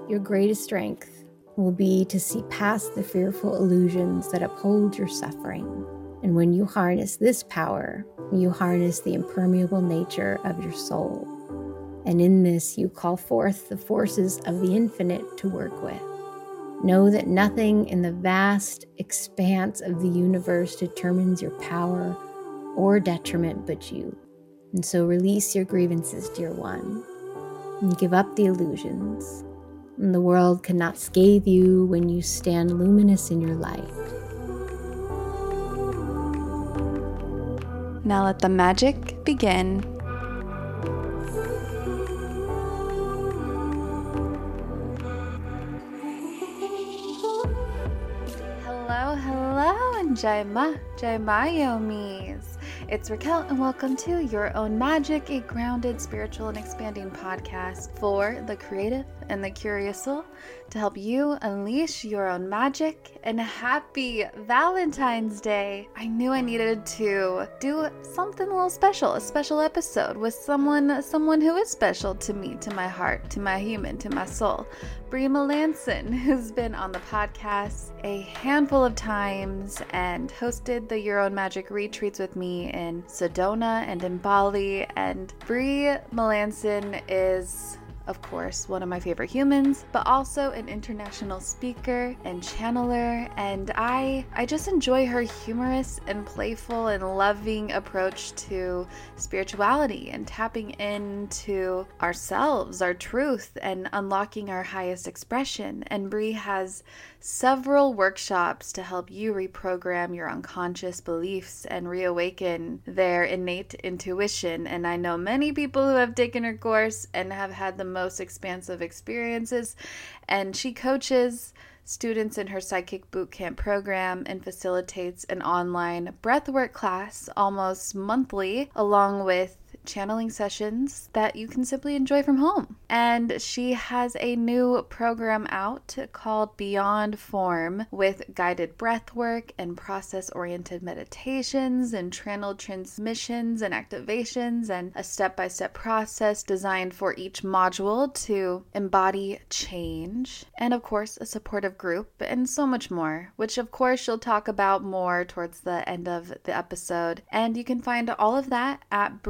your greatest strength will be to see past the fearful illusions that uphold your suffering. And when you harness this power, you harness the impermeable nature of your soul. And in this, you call forth the forces of the infinite to work with. Know that nothing in the vast expanse of the universe determines your power or detriment but you. And so release your grievances, dear one, and give up the illusions. And the world cannot scathe you when you stand luminous in your light. Now let the magic begin. Hello, and Jai Ma Yomis. It's Raquel, and welcome to Your Own Magic, a grounded, spiritual, and expanding podcast for the creative and the curious soul to help you unleash your own magic. And happy Valentine's Day! I knew I needed to do something a little special, a special episode with someone who is special to me, to my heart, to my human, to my soul. Brie Melanson, who's been on the podcast a handful of times and hosted the Your Own Magic retreats with me in Sedona and in Bali. And Brie Melanson is, of course, one of my favorite humans, but also an international speaker and channeler. And I just enjoy her humorous and playful and loving approach to spirituality and tapping into ourselves, our truth, and unlocking our highest expression. And Brie has several workshops to help you reprogram your unconscious beliefs and reawaken their innate intuition. And I know many people who have taken her course and have had the most expansive experiences. And she coaches students in her Psychic Bootcamp program and facilitates an online breathwork class almost monthly, along with channeling sessions that you can simply enjoy from home. And she has a new program out called Beyond Form with guided breathwork and process-oriented meditations and channeled transmissions and activations and a step-by-step process designed for each module to embody change. And of course, a supportive group and so much more, which of course she'll talk about more towards the end of the episode. And you can find all of that at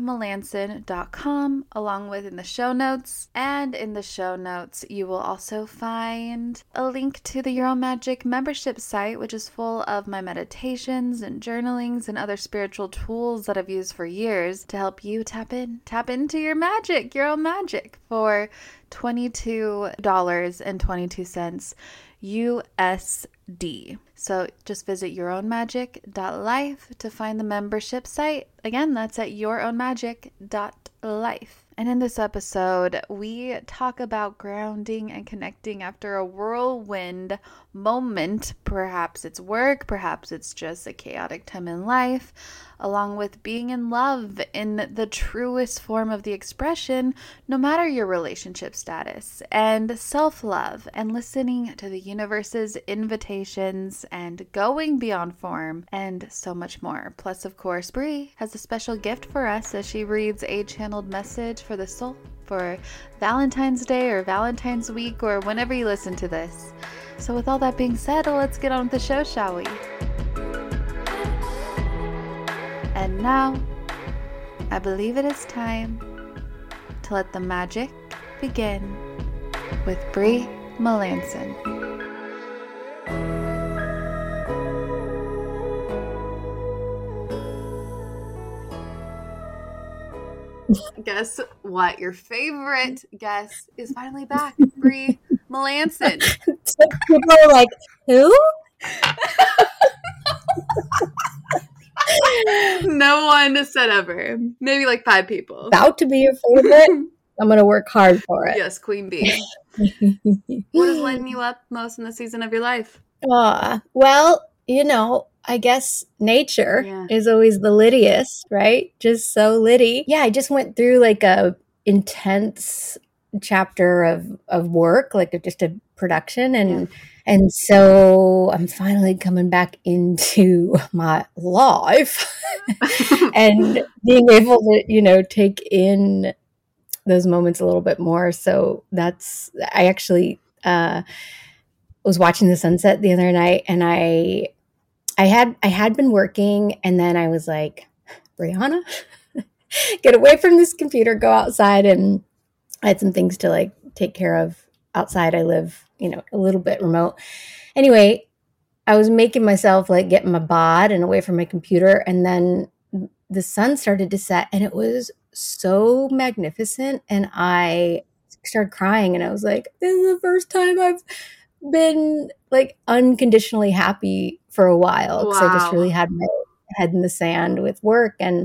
briemelanson.com, along with in the show notes. And in the show notes, you will also find a link to the Your Own Magic membership site, which is full of my meditations and journalings and other spiritual tools that I've used for years to help you tap into your magic, your own magic, for $22.22 USD. So just visit yourownmagic.life to find the membership site. Again, that's at yourownmagic.life. And in this episode, we talk about grounding and connecting after a whirlwind moment. Perhaps it's work, perhaps it's just a chaotic time in life, along with being in love in the truest form of the expression, no matter your relationship status, and self-love, and listening to the universe's invitations, and going beyond form, and so much more. Plus, of course, Brie has a special gift for us as she reads a channeled message for the soul for Valentine's Day or Valentine's Week or whenever you listen to this. So with all that being said, let's get on with the show, shall we? And now, I believe it is time to let the magic begin with Brie Melanson. Guess what? Your favorite guest is finally back, Brie Melanson. People are like, who? No one said ever. Maybe like 5 people. About to be your favorite? I'm going to work hard for it. Yes, Queen Bee. What is lighting you up most in the season of your life? Well, I guess nature is always the littiest, right? Just so litty. Yeah, I just went through like a intense chapter of work, like just a production, and so I'm finally coming back into my life and being able to, take in those moments a little bit more. So I actually was watching the sunset the other night, and I had been working, and then I was like, Brianna, get away from this computer, go outside. And I had some things to like take care of outside. I live, a little bit remote. Anyway, I was making myself like get my bod and away from my computer, and then the sun started to set, and it was so magnificent, and I started crying, and I was like, this is the first time I've been like unconditionally happy for a while, because I just really had my head in the sand with work. And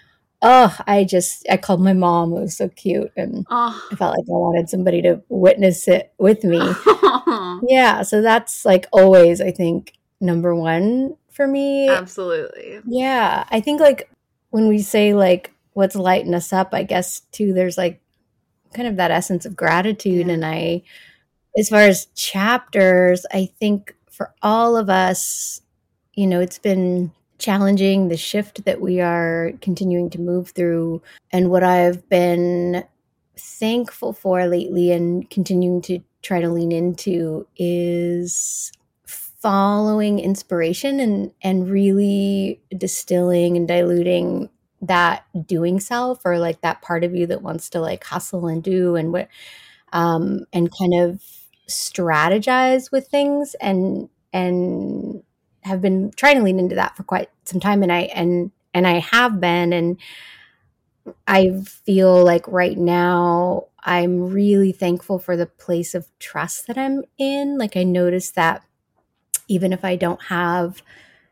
I called my mom. It was so cute, and I felt like I wanted somebody to witness it with me. Yeah, so that's like always, I think, number one for me. Absolutely. Yeah, I think like when we say like what's lighting us up, I guess too, there's like kind of that essence of gratitude. And as far as chapters, I think for all of us, it's been challenging, the shift that we are continuing to move through. And what I've been thankful for lately and continuing to try to lean into is following inspiration and really distilling and diluting that doing self, or like that part of you that wants to like hustle and do and kind of strategize with things, and have been trying to lean into that for quite some time. And I have been, and I feel like right now I'm really thankful for the place of trust that I'm in. Like I noticed that even if I don't have,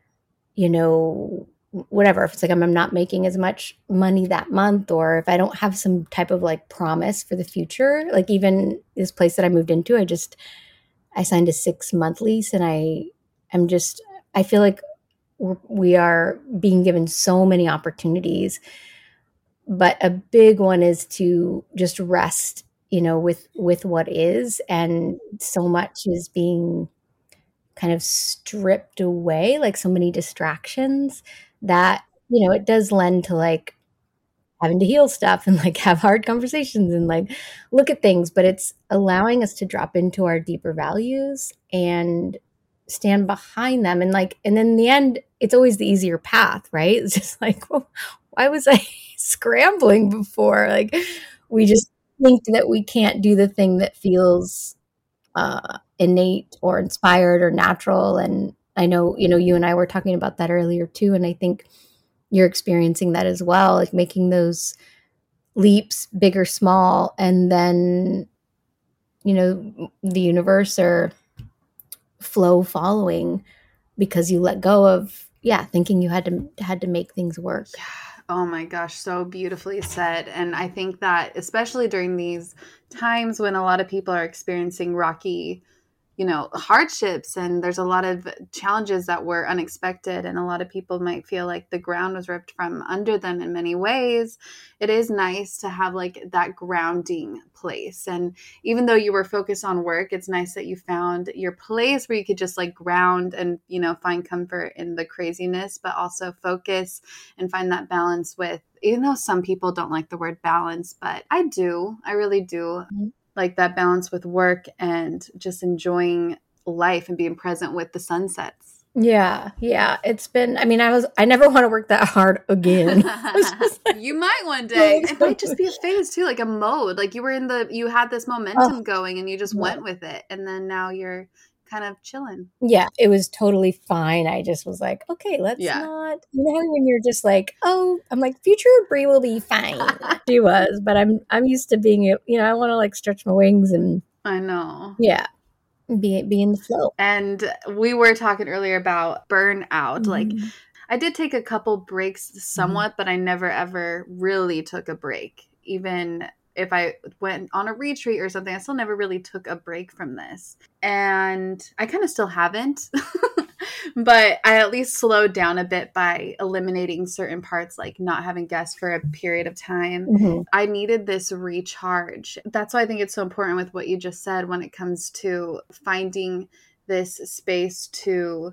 whatever, if it's like I'm not making as much money that month, or if I don't have some type of like promise for the future, like even this place that I moved into, I signed a 6-month lease, and I feel like we are being given so many opportunities, but a big one is to just rest, with what is. And so much is being kind of stripped away, like so many distractions, that, it does lend to like having to heal stuff and like have hard conversations and like look at things, but it's allowing us to drop into our deeper values and stand behind them. And then in the end, it's always the easier path, right? It's just like, well, why was I scrambling before? Like we just think that we can't do the thing that feels innate or inspired or natural. And I know, you and I were talking about that earlier too. And I think you're experiencing that as well, like making those leaps, big or small, and then, the universe or flow following, because you let go of, thinking you had to make things work. Oh my gosh, so beautifully said. And I think that especially during these times when a lot of people are experiencing rocky, hardships, and there's a lot of challenges that were unexpected, and a lot of people might feel like the ground was ripped from under them in many ways. It is nice to have like that grounding place. And even though you were focused on work, it's nice that you found your place where you could just like ground and, find comfort in the craziness, but also focus and find that balance with, even though some people don't like the word balance, but I really do. Mm-hmm. Like that balance with work and just enjoying life and being present with the sunsets. Yeah. It's been, I never want to work that hard again. You might one day. It might just be a phase too, like a mode. Like you had this momentum going and you just went with it. And then now you're kind of chilling. Yeah, it was totally fine. I just was like, okay, let's not, when you're just like, oh, I'm like, future Brie will be fine. She was, but I'm used to being, I want to like stretch my wings and I know. Yeah. Be in the flow. And we were talking earlier about burnout. Mm-hmm. Like I did take a couple breaks somewhat, but I never ever really took a break. Even if I went on a retreat or something, I still never really took a break from this. And I kind of still haven't, but I at least slowed down a bit by eliminating certain parts, like not having guests for a period of time. Mm-hmm. I needed this recharge. That's why I think it's so important with what you just said when it comes to finding this space to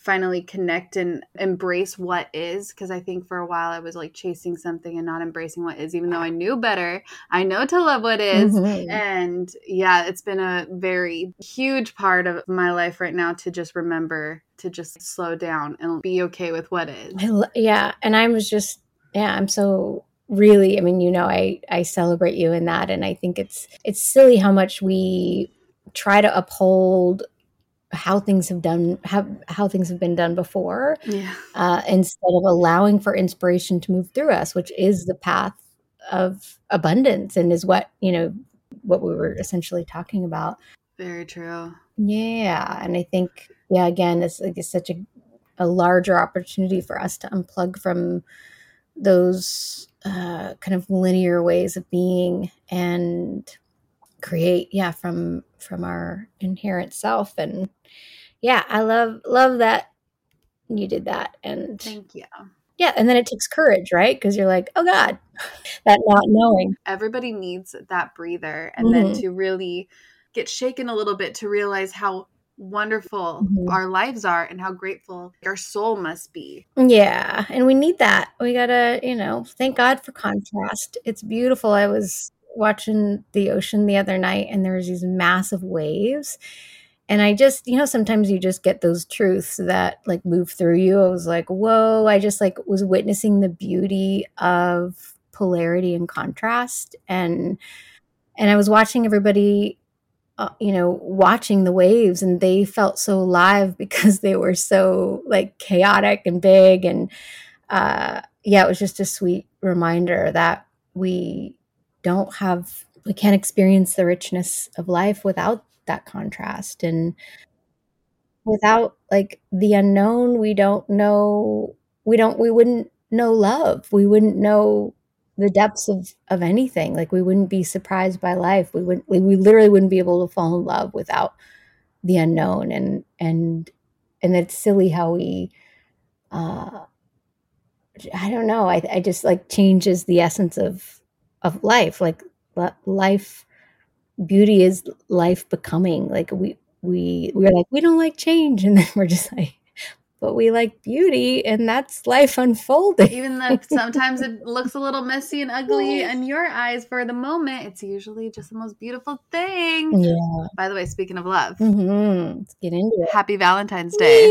finally connect and embrace what is. Because I think for a while I was like chasing something and not embracing what is, even though I knew better. I know to love what is. Mhm. And yeah, it's been a very huge part of my life right now to just remember to just slow down and be okay with what is. Yeah. And I'm so really, I mean, I celebrate you in that. And I think it's silly how much we try to uphold how things have been done before, Yeah. instead of allowing for inspiration to move through us, which is the path of abundance and is what we were essentially talking about. Very true. Yeah. And I think, again, it's such a larger opportunity for us to unplug from those kind of linear ways of being and create from our inherent self. And I love that you did that. And Thank you. yeah, and then it takes courage, right? Because you're like, oh God, that not knowing. Everybody needs that breather, and then to really get shaken a little bit to realize how wonderful our lives are and how grateful our soul must be. Yeah, and we need that. We gotta, thank God for contrast. It's beautiful. I was watching the ocean the other night, and there was these massive waves. And I just, sometimes you just get those truths that like move through you. I was like, whoa, I just like was witnessing the beauty of polarity and contrast. And I was watching everybody, watching the waves, and they felt so alive because they were so like chaotic and big. And it was just a sweet reminder that we can't experience the richness of life without that contrast. And without like the unknown, we wouldn't know love. We wouldn't know the depths of anything. Like we wouldn't be surprised by life. We literally wouldn't be able to fall in love without the unknown. And it's silly how we, I don't know. I just like changes the essence of life. Like life, beauty is life becoming. Like we're like, we don't like change. And then we're just like, but we like beauty, and that's life unfolding. Even though sometimes it looks a little messy and ugly in your eyes for the moment, it's usually just the most beautiful thing. Yeah. By the way, speaking of love, let's get into it. Happy Valentine's Day.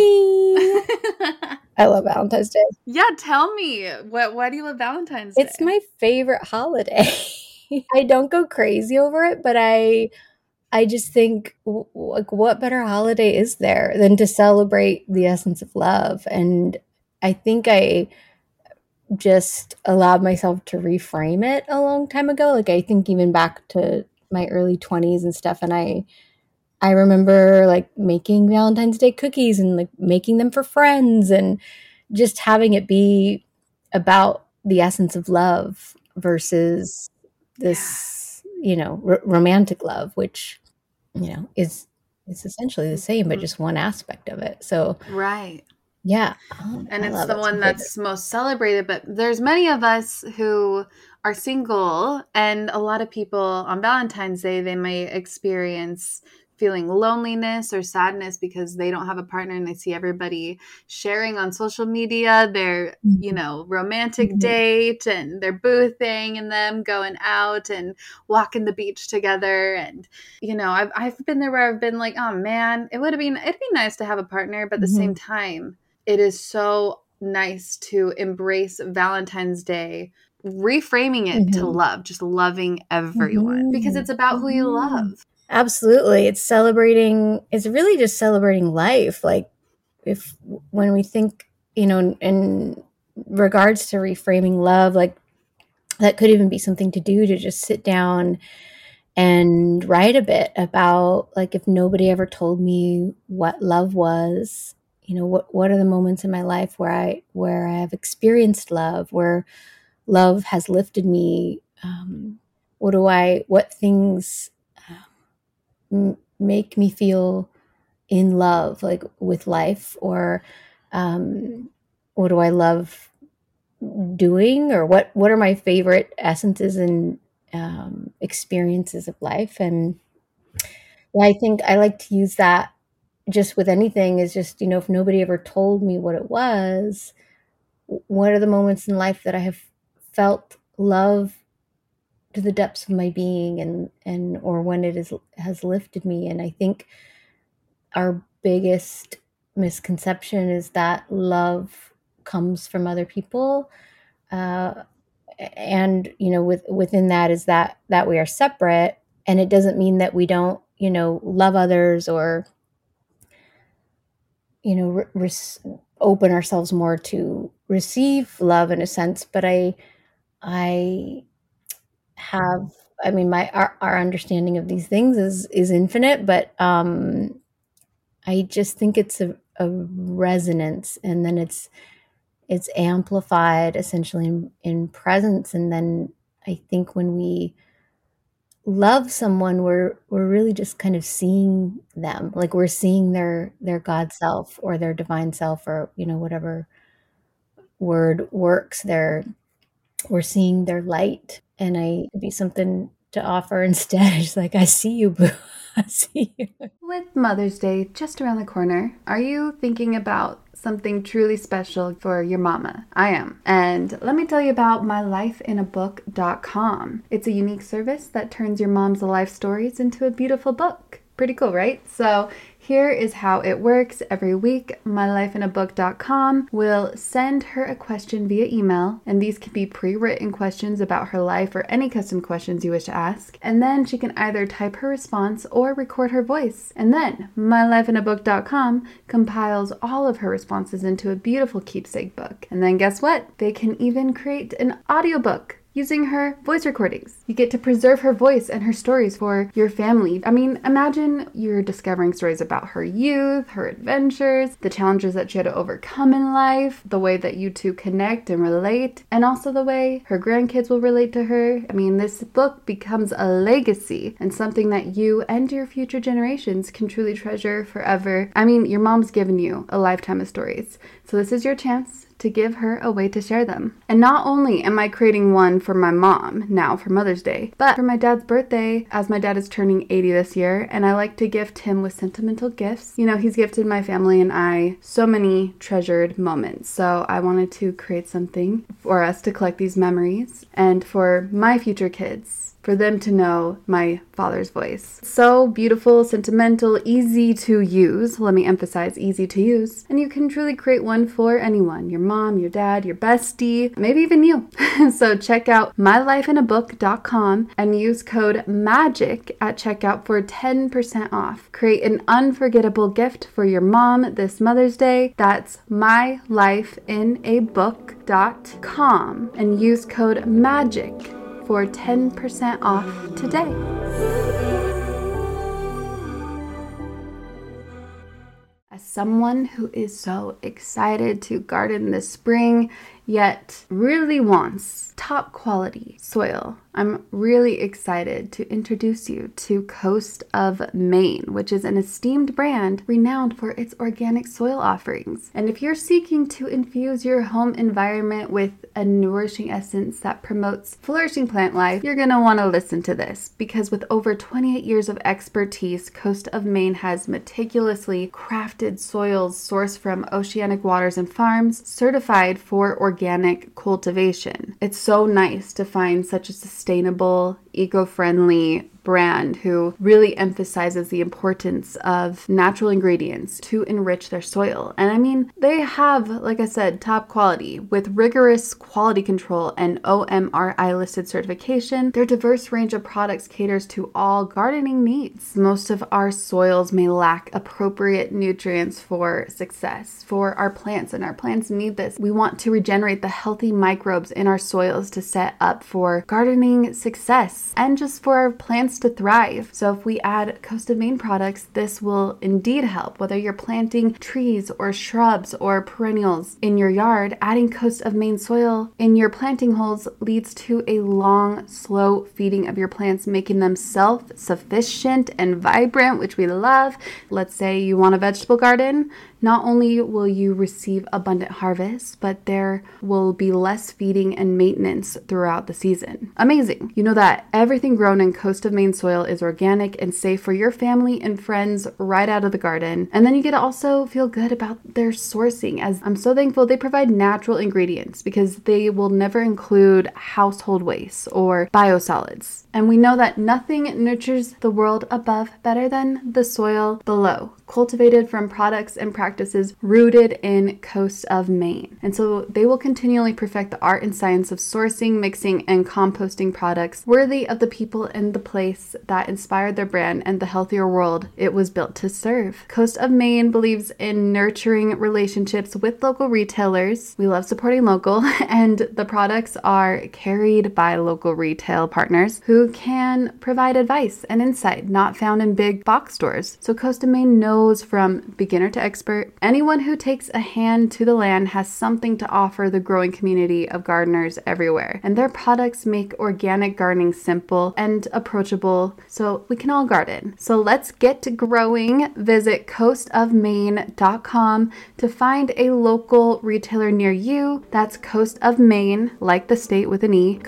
I love Valentine's Day. Yeah, tell me, why do you love Valentine's Day? It's my favorite holiday. I don't go crazy over it, but I just think, like, what better holiday is there than to celebrate the essence of love? And I think I just allowed myself to reframe it a long time ago. Like, I think even back to my early 20s and stuff. And I remember like making Valentine's Day cookies and like making them for friends and just having it be about the essence of love versus this, romantic love, which, is essentially the same, but just one aspect of it. So, right. Yeah. And it's the one that's most celebrated, but there's many of us who are single, and a lot of people on Valentine's Day, they may experience feeling loneliness or sadness because they don't have a partner, and they see everybody sharing on social media their, romantic date, and they're boothing and them going out and walking the beach together. And, I've been there where I've been like, oh man, it'd be nice to have a partner, but at the same time, it is so nice to embrace Valentine's Day, reframing it to love, just loving everyone, because it's about who you love. Absolutely. It's really just celebrating life. Like when we think, in regards to reframing love, like that could even be something to do, to just sit down and write a bit about, like, if nobody ever told me what love was, what are the moments in my life where I have experienced love, where love has lifted me? What things make me feel in love, like with life, or what do I love doing, or what are my favorite essences and experiences of life? And I think I like to use that just with anything is just, if nobody ever told me what it was, what are the moments in life that I have felt love to the depths of my being, and or when it has lifted me. And I think our biggest misconception is that love comes from other people, and within that is that we are separate, and it doesn't mean that we don't love others, or open ourselves more to receive love in a sense. But I have, our understanding of these things is infinite, but I just think it's a resonance, and then it's amplified essentially in presence. And then I think when we love someone, we're really just kind of seeing them, like we're seeing their God self or their divine self, or whatever word works there. We're seeing their light, and it'd be something to offer instead. It's like, I see you, boo. I see you. With Mother's Day just around the corner, are you thinking about something truly special for your mama? I am. And let me tell you about mylifeinabook.com. It's a unique service that turns your mom's life stories into a beautiful book. Pretty cool, right? So here is how it works. Every week, mylifeinabook.com will send her a question via email, and these can be pre-written questions about her life or any custom questions you wish to ask. And then she can either type her response or record her voice. And then mylifeinabook.com compiles all of her responses into a beautiful keepsake book. And then guess what? They can even create an audiobook using her voice recordings. You get to preserve her voice and her stories for your family. I mean, imagine you're discovering stories about her youth, her adventures, the challenges that she had to overcome in life, the way that you two connect and relate, and also the way her grandkids will relate to her. I mean, this book becomes a legacy and something that you and your future generations can truly treasure forever. I mean, your mom's given you a lifetime of stories, so this is your chance to give her a way to share them. And not only am I creating one for my mom now for Mother's Day, but for my dad's birthday, as my dad is turning 80 this year, and I like to gift him with sentimental gifts. He's gifted my family and I so many treasured moments. So I wanted to create something for us to collect these memories, and for my future kids, for them to know my father's voice. So beautiful, sentimental, easy to use. Let me emphasize, easy to use. And you can truly create one for anyone, your mom, your dad, your bestie, maybe even you. So check out mylifeinabook.com and use code MAGIC at checkout for 10% off. Create an unforgettable gift for your mom this Mother's Day. That's mylifeinabook.com and use code MAGIC for 10% off today. As someone who is so excited to garden this spring, yet really wants top quality soil, I'm really excited to introduce you to Coast of Maine, which is an esteemed brand renowned for its organic soil offerings. And if you're seeking to infuse your home environment with a nourishing essence that promotes flourishing plant life, you're going to want to listen to this, because with over 28 years of expertise, Coast of Maine has meticulously crafted soils sourced from oceanic waters and farms, certified for organic cultivation. It's so nice to find such a sustainable, eco-friendly brand who really emphasizes the importance of natural ingredients to enrich their soil. And I mean, they have, like I said, top quality with rigorous quality control and OMRI listed certification. Their diverse range of products caters to all gardening needs. Most of our soils may lack appropriate nutrients for success for our plants, and our plants need this. We want to regenerate the healthy microbes in our soils to set up for gardening success and just for our plants to thrive. So if we add Coast of Maine products, this will indeed help. Whether you're planting trees or shrubs or perennials in your yard, adding Coast of Maine soil in your planting holes leads to a long, slow feeding of your plants, making them self-sufficient and vibrant, which we love. Let's say you want a vegetable garden. Not only will you receive abundant harvests, but there will be less feeding and maintenance throughout the season. Amazing. You know that Everything grown in Coast of Maine soil is organic and safe for your family and friends right out of the garden. And then you get to also feel good about their sourcing, as I'm so thankful they provide natural ingredients because they will never include household waste or biosolids. And we know that nothing nurtures the world above better than the soil below, cultivated from products and practices rooted in Coast of Maine. And so they will continually perfect the art and science of sourcing, mixing, and composting products worthy of the people and the place that inspired their brand and the healthier world it was built to serve. Coast of Maine believes in nurturing relationships with local retailers. We love supporting local, and the products are carried by local retail partners who can provide advice and insight not found in big box stores. So Coast of Maine knows from beginner to expert, anyone who takes a hand to the land has something to offer the growing community of gardeners everywhere. And their products make organic gardening simple and approachable so we can all garden. So let's get to growing. Visit coastofmaine.com to find a local retailer near you. That's Coast of Maine, like the state with an E,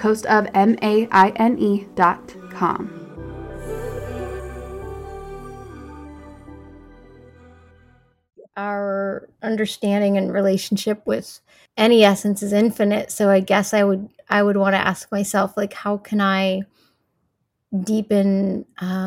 coastofmaine.com. Our understanding and relationship with any essence is infinite. So I guess I would want to ask myself, like, how can I deepen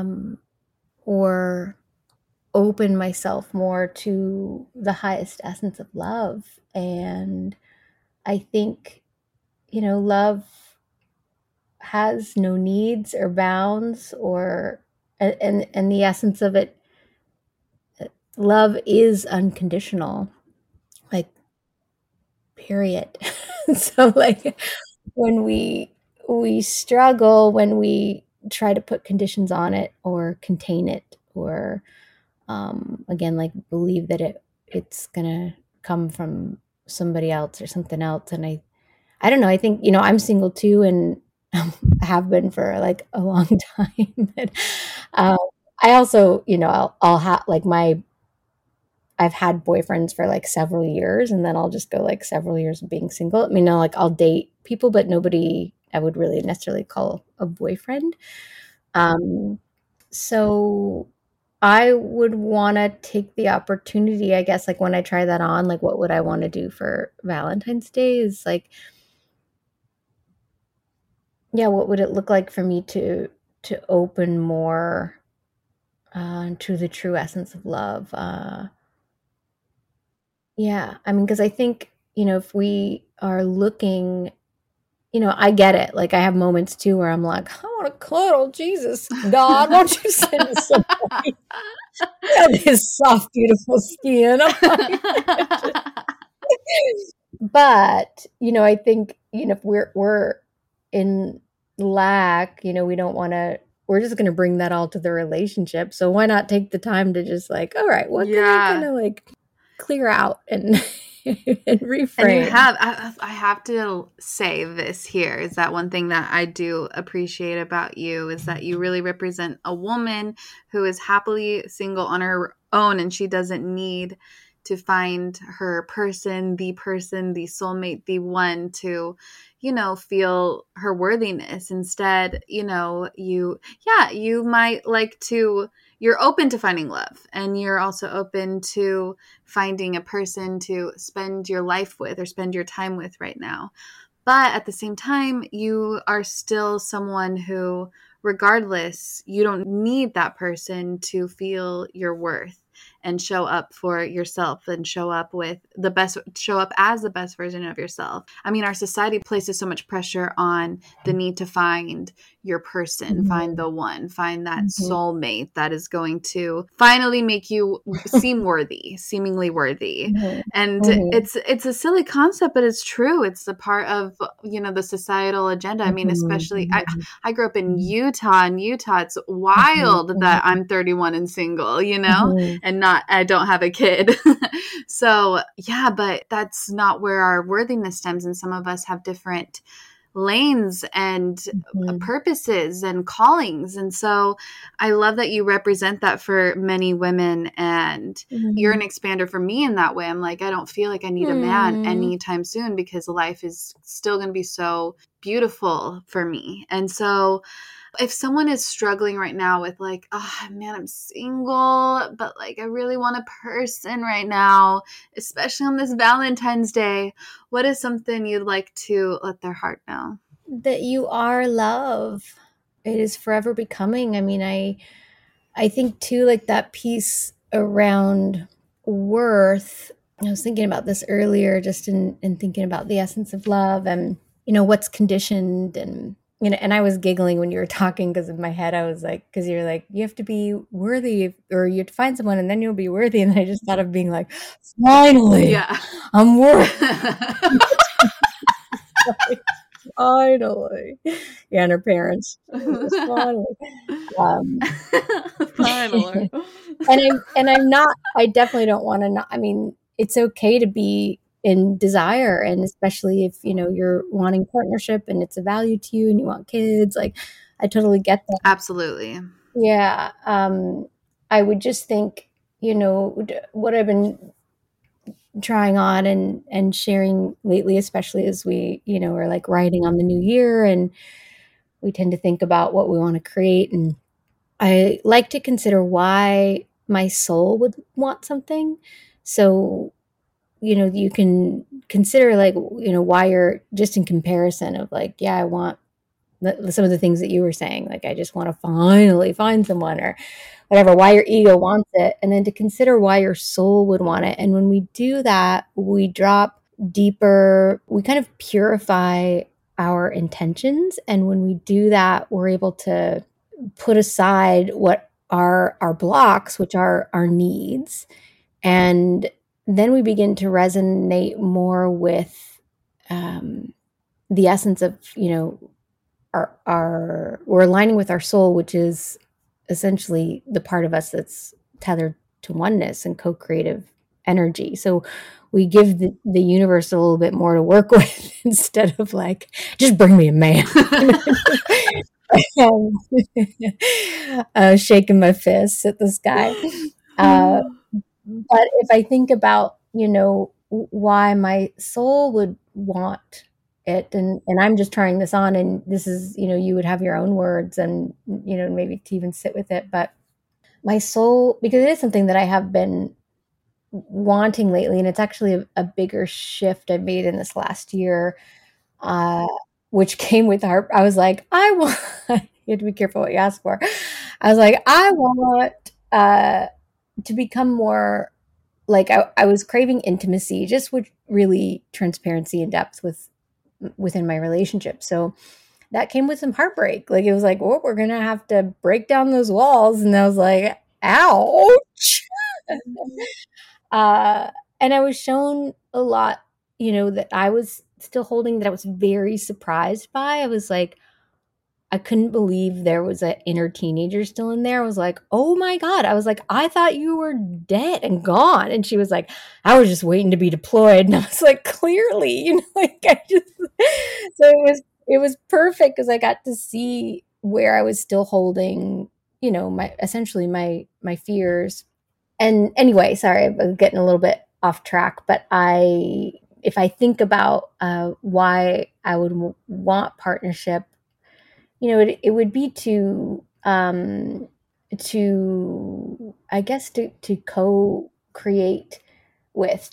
or open myself more to the highest essence of love? And I think, love has no needs or bounds, and the essence of it, love is unconditional, like, period. So, like, when we struggle, when we try to put conditions on it or contain it, or again, like, believe that it's gonna come from somebody else or something else. And I don't know, I think, I'm single too, and have been for like a long time. But I also, I'll have like I've had boyfriends for like several years, and then I'll just go like several years of being single. I mean, like, I'll date people, but nobody I would really necessarily call a boyfriend. So I would want to take the opportunity, I guess, like, when I try that on, like, what would I want to do for Valentine's Day is like, yeah, what would it look like for me to open more to the true essence of love? Yeah, I mean, because I think, if we are looking, I get it. Like, I have moments too where I'm like, I want to cuddle. Jesus, God, why don't you send me somebody? His soft, beautiful skin. But, I think, if we're in lack, we don't want to, we're just going to bring that all to the relationship. So why not take the time to just like, all right, what can I kind of like clear out and reframe? And you have, I have to say this here, is that one thing that I do appreciate about you is that you really represent a woman who is happily single on her own, and she doesn't need to find her person, the soulmate, the one to, feel her worthiness. Instead, you might like to, you're open to finding love, and you're also open to finding a person to spend your life with or spend your time with right now. But at the same time, you are still someone who, regardless, you don't need that person to feel your worth and show up for yourself and show up as the best version of yourself. I mean, our society places so much pressure on the need to find your person, find the one, find that soulmate that is going to finally make you seem worthy, seemingly worthy. And it's a silly concept, but it's true. It's a part of, the societal agenda. I mean, especially I grew up in Utah, and it's wild that I'm 31 and single, and I don't have a kid. So yeah, but that's not where our worthiness stems. And some of us have different lanes and purposes and callings. And so I love that you represent that for many women, and you're an expander for me in that way. I'm like, I don't feel like I need a man anytime soon, because life is still going to be so beautiful for me. And so If someone is struggling right now with like, oh man, I'm single, but like I really want a person right now, especially on this Valentine's Day, what is something you'd like to let their heart know? That you are love. It is forever becoming. I mean, I think too, like that piece around worth. I was thinking about this earlier, just in thinking about the essence of love and, what's conditioned. And, and I was giggling when you were talking because in my head, I was like, because you're like, you have to be worthy or you have to find someone and then you'll be worthy. And I just thought of being like, finally, Yeah. I'm worthy. Finally. Yeah, and her parents. Finally. Finally. and I'm not, I definitely don't want to not, I mean, it's okay to be in desire, and especially if, you're wanting partnership and it's a value to you and you want kids, like I totally get that. Absolutely. Yeah. I would just think, what I've been trying on and sharing lately, especially as we, are like writing on the new year and we tend to think about what we want to create. And I like to consider why my soul would want something. So, you can consider like, why you're just in comparison of like, yeah, I want some of the things that you were saying. Like, I just want to finally find someone or whatever, why your ego wants it. And then to consider why your soul would want it. And when we do that, we drop deeper, we kind of purify our intentions. And when we do that, we're able to put aside what are our blocks, which are our needs. And then we begin to resonate more with the essence of, we're aligning with our soul, which is essentially the part of us that's tethered to oneness and co-creative energy. So we give the universe a little bit more to work with instead of like, just bring me a man. Shaking my fists at the sky. But if I think about, why my soul would want it, and I'm just trying this on, and this is, you would have your own words and, maybe to even sit with it. But my soul, because it is something that I have been wanting lately, and it's actually a bigger shift I've made in this last year, which came with I was like, I want, you have to be careful what you ask for. I was like, I want to become more like, I was craving intimacy, just with really transparency and depth within my relationship. So that came with some heartbreak. Like, it was like, well, we're going to have to break down those walls. And I was like, ouch. And I was shown a lot, that I was still holding, that I was very surprised by. I was like, I couldn't believe there was an inner teenager still in there. I was like, oh my God. I was like, I thought you were dead and gone. And she was like, I was just waiting to be deployed. And I was like, clearly, like so it was perfect because I got to see where I was still holding, essentially my fears. And anyway, sorry, I'm getting a little bit off track, but if I think about why I would want partnership, it would be to I guess to co-create with,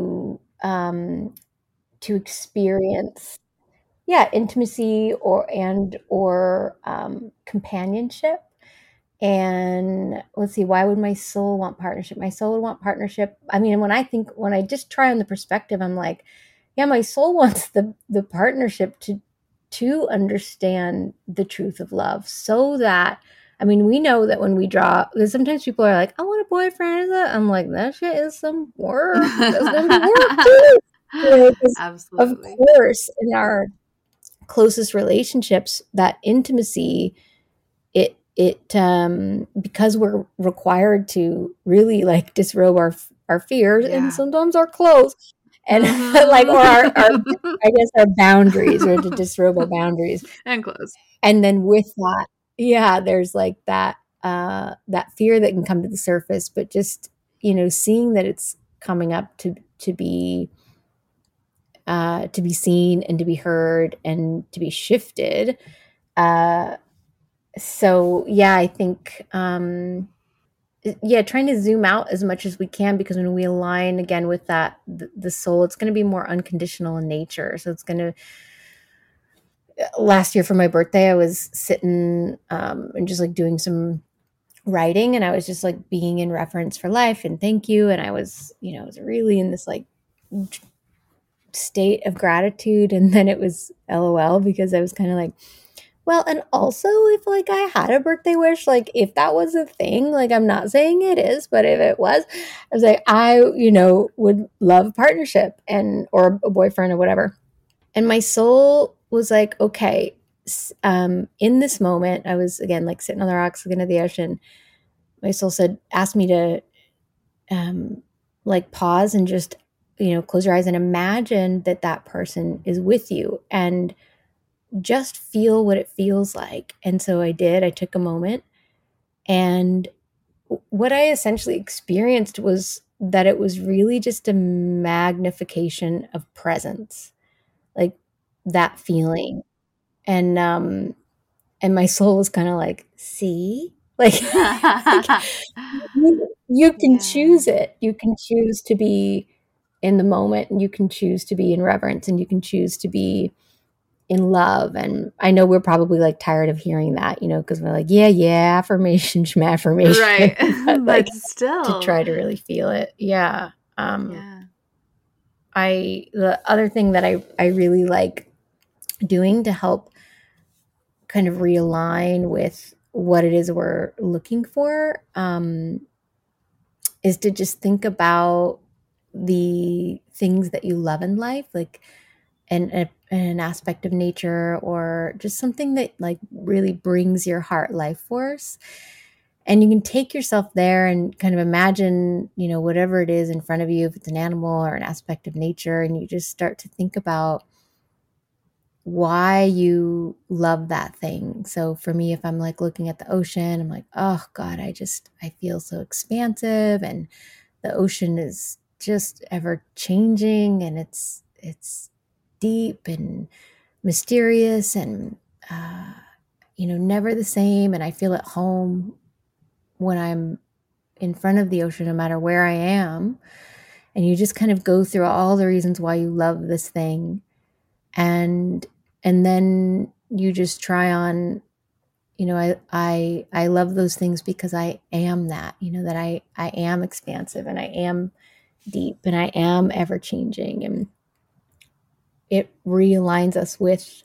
to experience, yeah, intimacy or companionship. And let's see, why would my soul want partnership? My soul would want partnership. I mean, when I just try on the perspective, I'm like, yeah, my soul wants the partnership to understand the truth of love, so that, I mean, we know that when we draw, because sometimes people are like, I want a boyfriend. I'm like, that shit is some work. That's gonna be work too. Absolutely. Of course, in our closest relationships, that intimacy, it because we're required to really like disrobe our fears, Yeah. and sometimes our clothes, and like, or our I guess our boundaries, or to disrobe our boundaries and clothes. And then with that, yeah, there's like that fear that can come to the surface, but just, seeing that it's coming up to be seen and to be heard and to be shifted, So yeah, I think trying to zoom out as much as we can, because when we align again with that the soul, it's going to be more unconditional in nature. So it's going to, last year for my birthday, I was sitting and just like doing some writing, and I was just like being in reference for life and thank you, and I was, I was really in this like state of gratitude, and then it was LOL, because I was kind of like, well, and also if like I had a birthday wish, like if that was a thing, like I'm not saying it is, but if it was, I was like, I, would love partnership and or a boyfriend or whatever. And my soul was like, okay, in this moment, I was again like sitting on the rocks looking at the ocean. My soul asked me to like pause and just, close your eyes and imagine that that person is with you and just feel what it feels like. And so I did. I took a moment, and what I essentially experienced was that it was really just a magnification of presence, like that feeling. And my soul was kind of like, see, like, like you can Yeah. choose it. You can choose to be in the moment, and you can choose to be in reverence, and you can choose to be in love. And I know we're probably like tired of hearing that, because we're like, yeah, affirmation, affirmation, Right. but like But to still. try to really feel it. Yeah. Yeah. The other thing that I really like doing to help kind of realign with what it is we're looking for, is to just think about the things that you love in life, like an aspect of nature, or just something that like really brings your heart life force. And you can take yourself there and kind of imagine, whatever it is in front of you, if it's an animal or an aspect of nature, and you just start to think about why you love that thing. So for me, if I'm like looking at the ocean, I'm like, oh God, I feel so expansive, and the ocean is just ever changing, and it's deep and mysterious, and never the same. And I feel at home when I'm in front of the ocean, no matter where I am. And you just kind of go through all the reasons why you love this thing, and then you just try on, I love those things because I am that, that I am expansive, and I am deep, and I am ever changing. And it realigns us with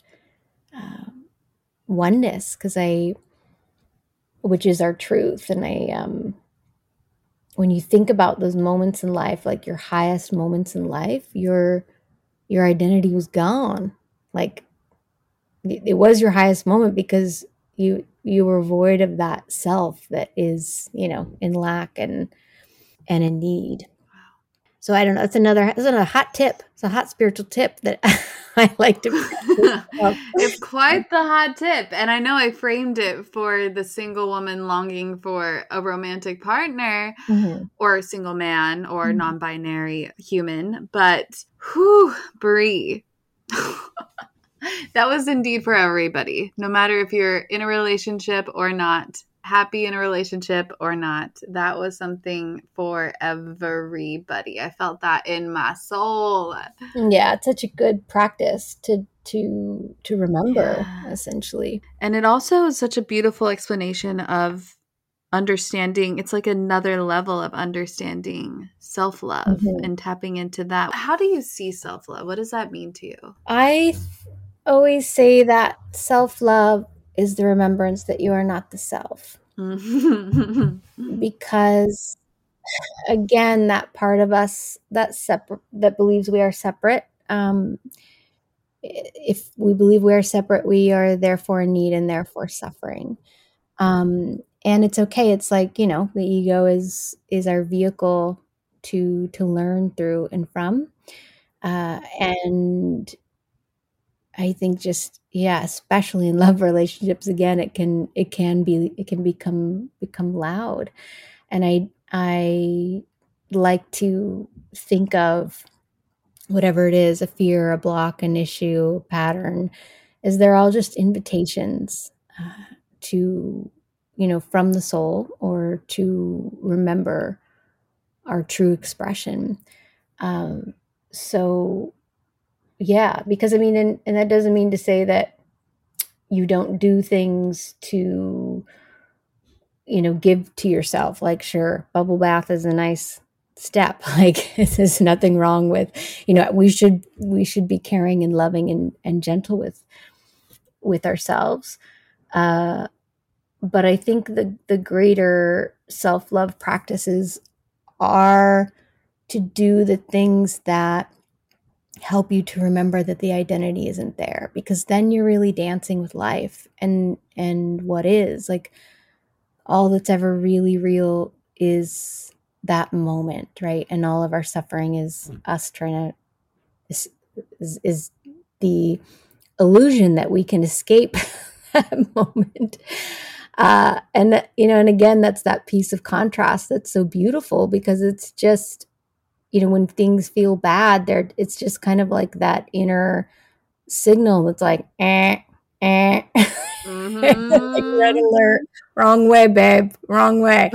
oneness, which is our truth. And when you think about those moments in life, like your highest moments in life, your identity was gone. Like it was your highest moment because you were void of that self that is, in lack and in need. So I don't know. It's a hot tip. It's a hot spiritual tip that I like to practice. It's quite the hot tip. And I know I framed it for the single woman longing for a romantic partner, Mhm. or a single man, or Mhm. non-binary human. But whew, Brie. That was indeed for everybody. No matter if you're in a relationship or not, happy in a relationship or not, that was something for everybody. I felt that in my soul. Yeah, it's such a good practice to remember, Yeah. essentially. And it also is such a beautiful explanation of understanding. It's like another level of understanding self-love Mhm. and tapping into that. How do you see self-love? What does that mean to you? I always say that self-love is the remembrance that you are not the self, because again, that part of us that believes we are separate, if we believe we are separate, we are therefore in need and therefore suffering. And it's okay. It's like, the ego is our vehicle to learn through and from. And I think just, yeah, especially in love relationships, again, it can become loud. And I like to think of whatever it is, a fear, a block, an issue, a pattern, is they're all just invitations to, from the soul, or to remember our true expression. So yeah, because I mean, and that doesn't mean to say that you don't do things to, give to yourself. Like, sure, bubble bath is a nice step. Like, there's nothing wrong with, we should be caring and loving and gentle with ourselves. But I think the greater self-love practices are to do the things that help you to remember that the identity isn't there, because then you're really dancing with life and what is. Like, all that's ever really real is that moment, right? And all of our suffering is us trying to is the illusion that we can escape that moment. And again, that's that piece of contrast that's so beautiful, because it's just, when things feel bad, it's just kind of like that inner signal that's like, Mm-hmm. like, red alert, wrong way, babe, wrong way.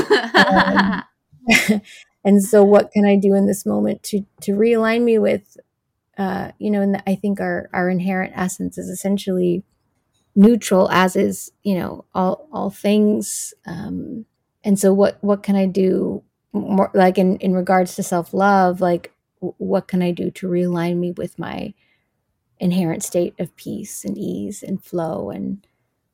And so what can I do in this moment to realign me with, and I think our inherent essence is essentially neutral, as is, all things. And so what can I do more, like in regards to self-love, like what can I do to realign me with my inherent state of peace and ease and flow? And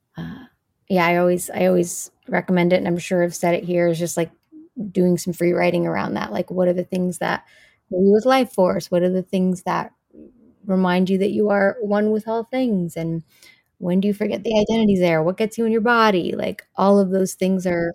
I always recommend it, and I'm sure I've said it here, is just like doing some free writing around that. Like, what are the things that fill you with life force? What are the things that remind you that you are one with all things? And when do you forget the identity's there? What gets you in your body? Like, all of those things are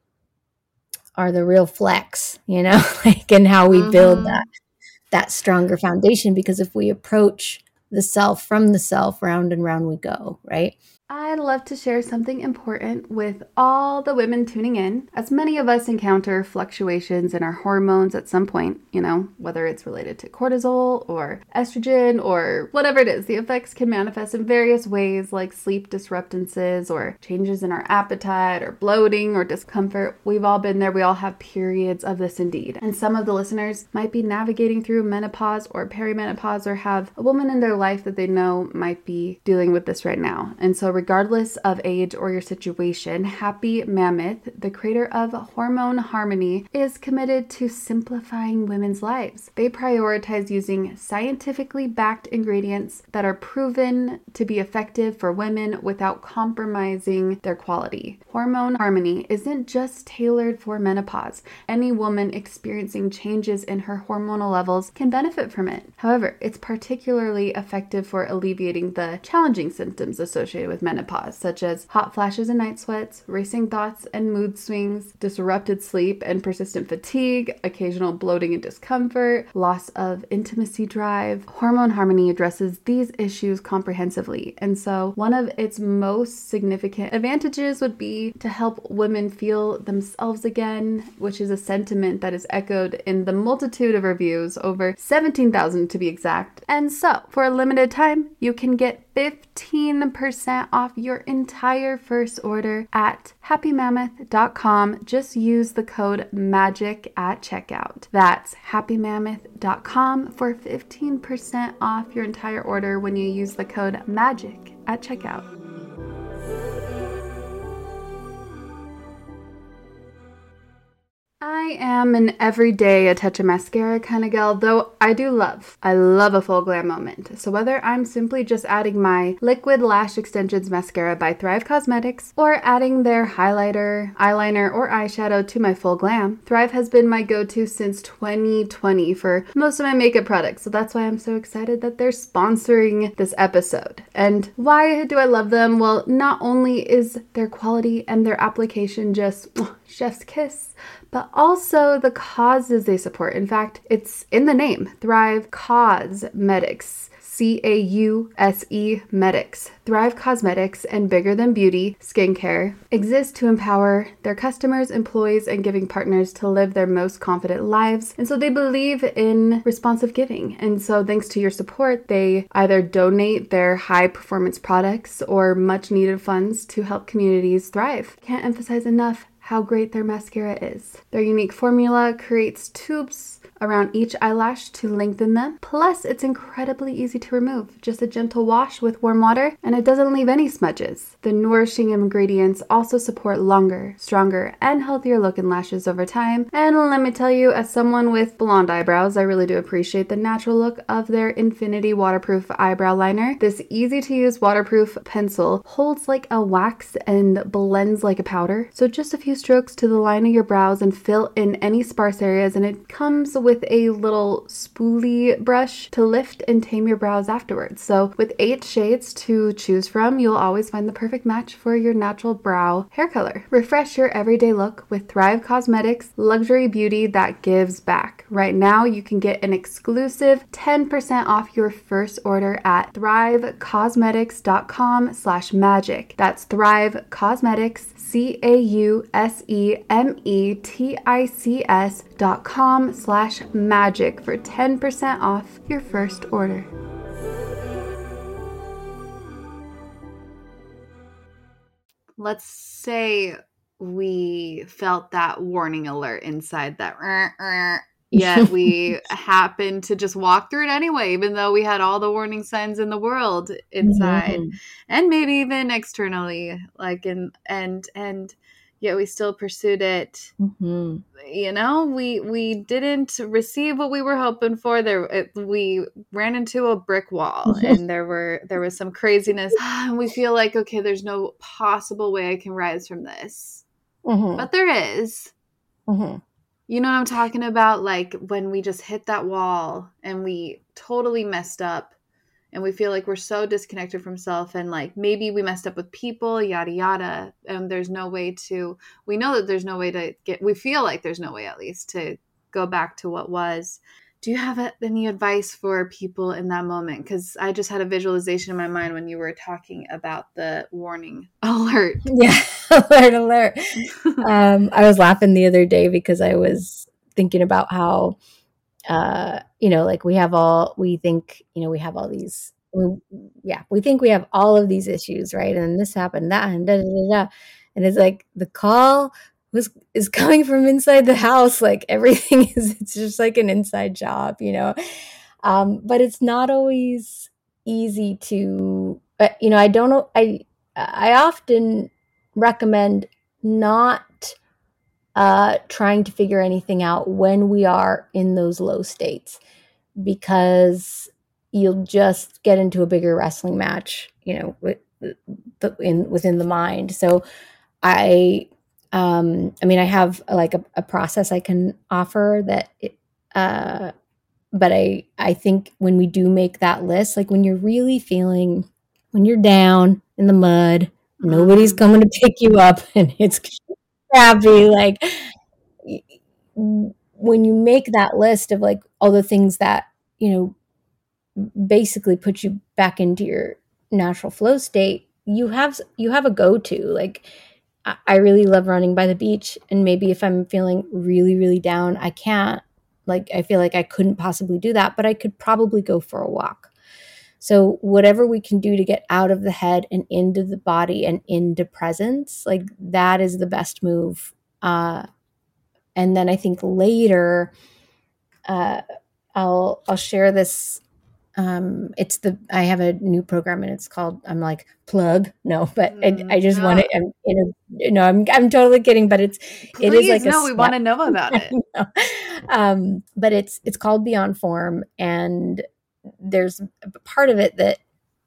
the real flex, like, and how we build that stronger foundation. Because if we approach the self from the self, round and round we go, right? I'd love to share something important with all the women tuning in, as many of us encounter fluctuations in our hormones at some point, whether it's related to cortisol or estrogen or whatever it is. The effects can manifest in various ways, like sleep disruptances or changes in our appetite or bloating or discomfort. We've all been there. We all have periods of this indeed. And some of the listeners might be navigating through menopause or perimenopause, or have a woman in their life that they know might be dealing with this right now. And so regardless of age or your situation, Happy Mammoth, the creator of Hormone Harmony, is committed to simplifying women's lives. They prioritize using scientifically backed ingredients that are proven to be effective for women without compromising their quality. Hormone Harmony isn't just tailored for menopause. Any woman experiencing changes in her hormonal levels can benefit from it. However, it's particularly effective for alleviating the challenging symptoms associated with menopause, such as hot flashes and night sweats, racing thoughts and mood swings, disrupted sleep and persistent fatigue, occasional bloating and discomfort, loss of intimacy drive. Hormone Harmony addresses these issues comprehensively, and so one of its most significant advantages would be to help women feel themselves again, which is a sentiment that is echoed in the multitude of reviews, over 17,000 to be exact. And so, for a limited time, you can get 15% off your entire first order at happymammoth.com. Just use the code MAGIC at checkout. That's happymammoth.com for 15% off your entire order when you use the code MAGIC at checkout. I am an everyday a touch of mascara kind of gal, though I love a full glam moment. So whether I'm simply just adding my Liquid Lash Extensions mascara by Thrive Cosmetics, or adding their highlighter, eyeliner, or eyeshadow to my full glam, Thrive has been my go-to since 2020 for most of my makeup products. So that's why I'm so excited that they're sponsoring this episode. And why do I love them? Well, not only is their quality and their application just chef's kiss, but also the causes they support. In fact, it's in the name, Thrive Cosmetics. CAUSE Medics. Thrive Cosmetics and Bigger Than Beauty Skincare exist to empower their customers, employees, and giving partners to live their most confident lives. And so they believe in responsive giving. And so thanks to your support, they either donate their high performance products or much needed funds to help communities thrive. Can't emphasize enough how great their mascara is. Their unique formula creates tubes around each eyelash to lengthen them. Plus, it's incredibly easy to remove. Just a gentle wash with warm water, and it doesn't leave any smudges. The nourishing ingredients also support longer, stronger, and healthier looking lashes over time. And let me tell you, as someone with blonde eyebrows, I really do appreciate the natural look of their Infinity Waterproof Eyebrow Liner. This easy-to-use waterproof pencil holds like a wax and blends like a powder. So just a few strokes to the line of your brows and fill in any sparse areas, and it comes with a little spoolie brush to lift and tame your brows afterwards. So with 8 shades to choose from, you'll always find the perfect match for your natural brow hair color. Refresh your everyday look with Thrive Cosmetics luxury beauty that gives back. Right now, you can get an exclusive 10% off your first order at thrivecosmetics.com/magic. That's Thrive Cosmetics, CAUSEMETICS.com/magic for 10% off your first order. Let's say we felt that warning alert inside that yet we happened to just walk through it anyway, even though we had all the warning signs in the world inside and maybe even externally, like and yet we still pursued it. You know, we didn't receive what we were hoping for. We ran into a brick wall, and there was some craziness. And we feel like, okay, there's no possible way I can rise from this, but there is. You know what I'm talking about? Like when we just hit that wall and we totally messed up and we feel like we're so disconnected from self, and like maybe we messed up with people, yada, yada. And we know that there's no way to we feel like there's no way at least to go back to what was. Do you have any advice for people in that moment? Because I just had a visualization in my mind when you were talking about the warning alert. Yeah, alert. I was laughing the other day because I was thinking about how, like we think we have all these, we think we have all of these issues, right? And this happened, that, and da, da, da, da. And it's like the call is coming from inside the house. Like everything it's just like an inside job, but it's not always easy to, I don't know. I often recommend not trying to figure anything out when we are in those low states, because you'll just get into a bigger wrestling match, within the mind. So I have like a process I can offer that, but I think when we do make that list, like when you're really feeling, when you're down in the mud, nobody's coming to pick you up and it's crappy, like when you make that list of like all the things that, basically put you back into your natural flow state, you have a go-to. Like I really love running by the beach, and maybe if I'm feeling really, really down, I can't, like, I feel like I couldn't possibly do that, but I could probably go for a walk. So whatever we can do to get out of the head and into the body and into presence, like that is the best move. And then I think later, I'll share this. I have a new program, and it's called, I'm like, plug. No, but I just want to, I'm totally kidding, but it is like we want to know about it. But it's called Beyond Form, and there's a part of it that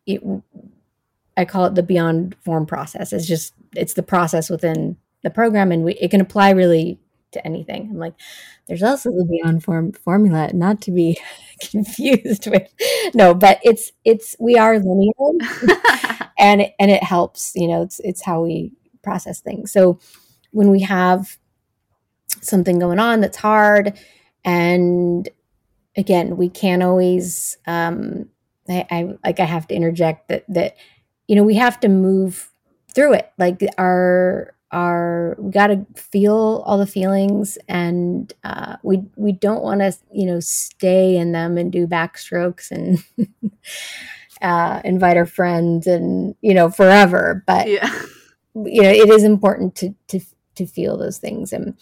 I call it the Beyond Form process. It's the process within the program, and it can apply really to anything. I'm like, there's also the Beyond Form formula, not to be confused with, no, but we are linear and it helps, it's how we process things. So when we have something going on that's hard, and again, we can't always I have to interject that we have to move through it. Like we got to feel all the feelings, and we don't want to stay in them and do backstrokes and invite our friends and forever. But Yeah. it is important to feel those things. And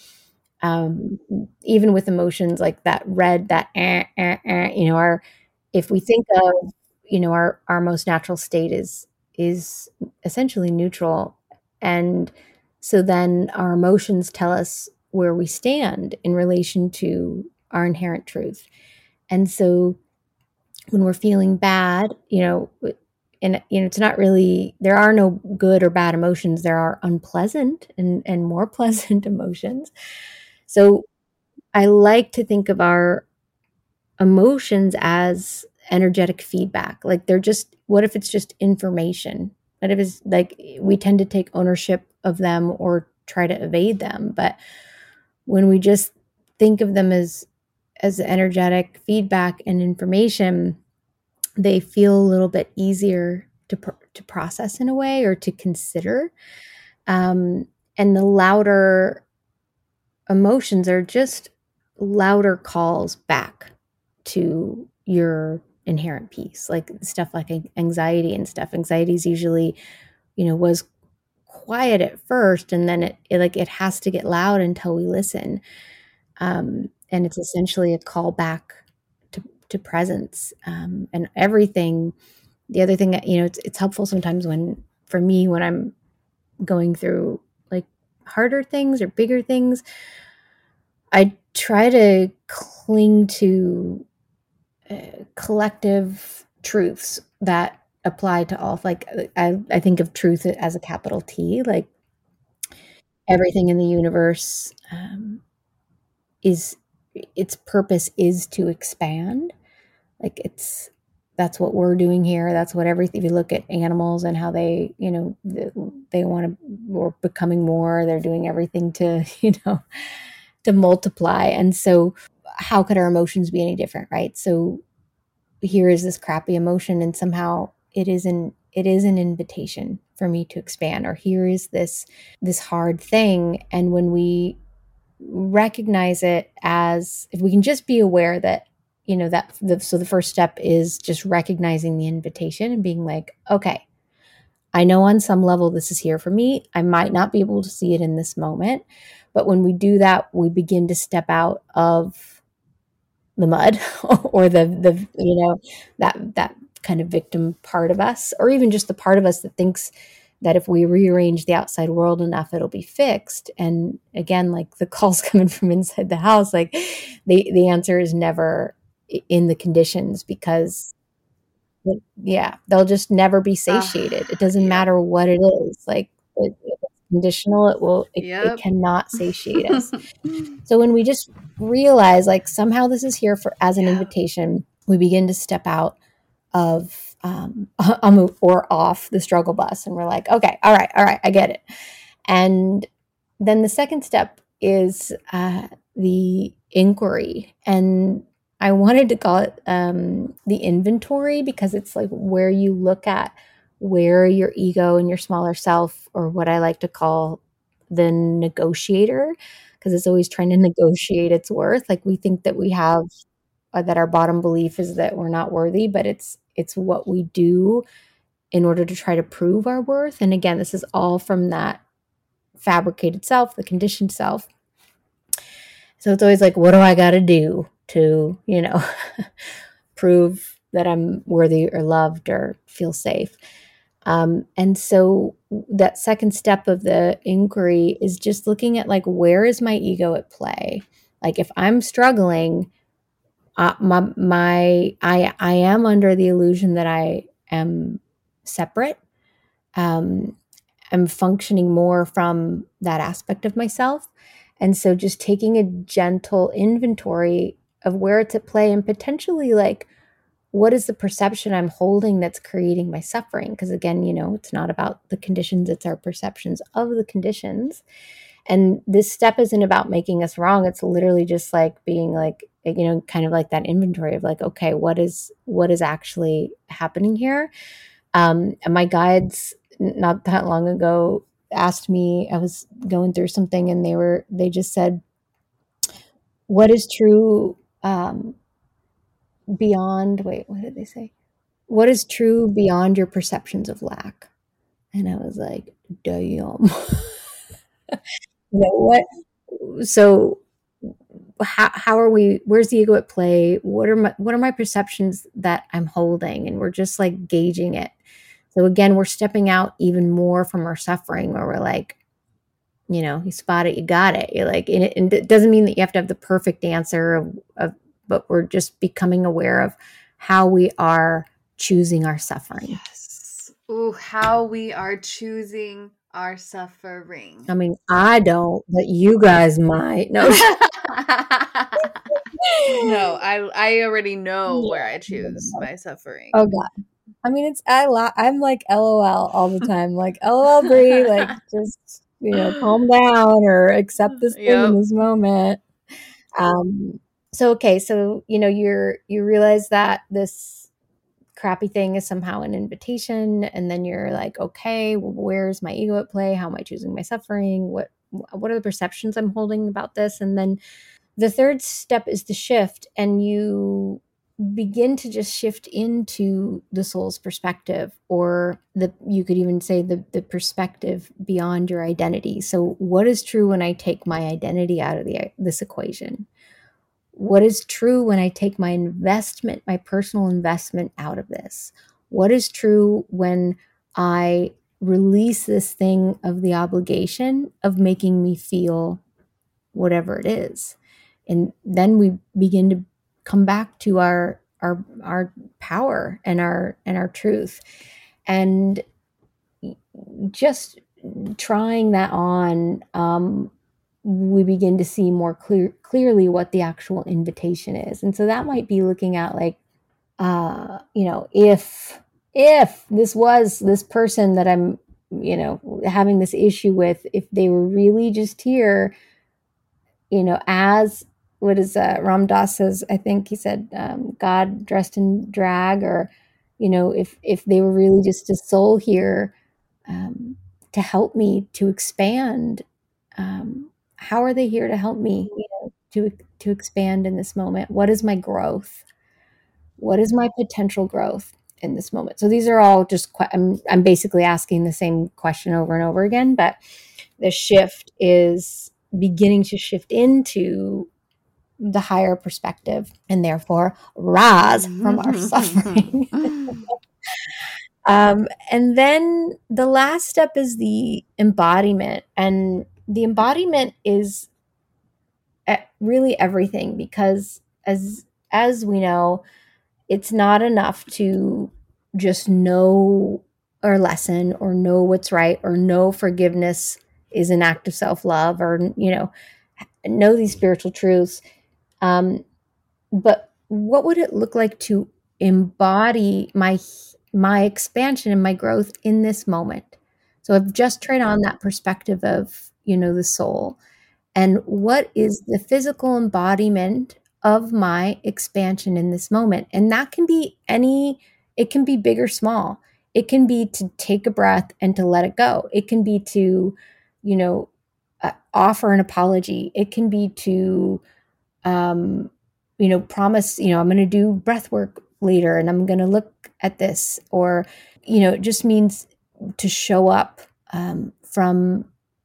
even with emotions like that red, that our if we think of our most natural state is essentially neutral, and so then our emotions tell us where we stand in relation to our inherent truth. And so when we're feeling bad, and it's not really, there are no good or bad emotions. There are unpleasant and more pleasant emotions. So I like to think of our emotions as energetic feedback. Like what if it's just information? What if it's like we tend to take ownership of them or try to evade them? But when we just think of them as energetic feedback and information, they feel a little bit easier to process in a way, or to consider. And the louder emotions are just louder calls back to your inherent peace, like stuff like anxiety and stuff. Anxiety is usually, was quiet at first, and then it has to get loud until we listen. And it's essentially a call back to presence, and everything. The other thing that, it's helpful sometimes for me, when I'm going through like harder things or bigger things, I try to cling to collective truths that apply to all. Like I think of truth as a capital T, like everything in the universe is, its purpose is to expand. Like that's what we're doing here. That's what everything, if you look at animals and how they, they want to, we're becoming more, they're doing everything to, to multiply. And so how could our emotions be any different? Right. So here is this crappy emotion, and somehow it is an invitation for me to expand. Or here is this hard thing. And when we recognize it, as if we can just be aware that, so the first step is just recognizing the invitation and being like, okay, I know on some level this is here for me. I might not be able to see it in this moment, but when we do that, we begin to step out of the mud or that kind of victim part of us, or even just the part of us that thinks that if we rearrange the outside world enough, it'll be fixed. And again, like the calls coming from inside the house, like the answer is never in the conditions, because they'll just never be satiated. It doesn't matter what it is. Like if it's conditional, it cannot satiate us. So when we just realize, like, somehow this is here as an invitation, we begin to step out of or off the struggle bus, and we're like, okay, all right, I get it. And then the second step is the inquiry, and I wanted to call it the inventory, because it's like where you look at where your ego and your smaller self, or what I like to call the negotiator, because it's always trying to negotiate its worth. Like we think that we have that our bottom belief is that we're not worthy, but it's what we do in order to try to prove our worth. And again, this is all from that fabricated self, the conditioned self. So it's always like, what do I got to do to, prove that I'm worthy or loved or feel safe? And so that second step of the inquiry is just looking at, like, where is my ego at play? Like if I'm struggling, I am under the illusion that I am separate. I'm functioning more from that aspect of myself. And so just taking a gentle inventory of where it's at play, and potentially, like, what is the perception I'm holding that's creating my suffering? Because again, it's not about the conditions, it's our perceptions of the conditions. And this step isn't about making us wrong. It's literally just like being like, kind of like that inventory of like, okay, what is actually happening here? And my guides not that long ago asked me, I was going through something and they just said, what is true beyond, wait, what did they say? What is true beyond your perceptions of lack? And I was like, damn. What? So how are we, where's the ego at play? What are my perceptions that I'm holding? And we're just like gauging it. So again, we're stepping out even more from our suffering, where we're like, you spot it, you got it. You're like, and it doesn't mean that you have to have the perfect answer but we're just becoming aware of how we are choosing our suffering. Yes. Ooh, how we are choosing our suffering. I mean, I don't, but you guys might. No. No, I already know where I choose my suffering. Oh God. I mean, I'm like LOL all the time. Like, LOL, Brie, like just, calm down or accept this thing in this moment. So, okay. So, you realize that this crappy thing is somehow an invitation. And then you're like, okay, well, where's my ego at play? How am I choosing my suffering? What are the perceptions I'm holding about this? And then the third step is the shift, and you begin to just shift into the soul's perspective, or you could even say the perspective beyond your identity. So what is true when I take my identity out of this equation? What is true when I take my investment, my personal investment, out of this? What is true when I release this thing of the obligation of making me feel whatever it is? And then we begin to come back to our power and our truth. And just trying that on, we begin to see more clearly what the actual invitation is. And so that might be looking at like, if this was this person that I'm, having this issue with, if they were really just here, as what is Ram Dass says, I think he said, God dressed in drag, or, if they were really just a soul here to help me to expand, how are they here to help me, to expand in this moment? What is my growth? What is my potential growth in this moment? So these are all just, I'm basically asking the same question over and over again, but the shift is beginning to shift into the higher perspective, and therefore rise from our suffering. And then the last step is the embodiment. And the embodiment is really everything, because as we know, it's not enough to just know or lesson or know what's right or know forgiveness is an act of self-love, or know these spiritual truths. But what would it look like to embody my expansion and my growth in this moment? So I've just tried on that perspective of, the soul, and what is the physical embodiment of my expansion in this moment? And that can be it can be big or small. It can be to take a breath and to let it go. It can be to, offer an apology. It can be to, promise, I'm going to do breath work later and I'm going to look at this, or, it just means to show up from,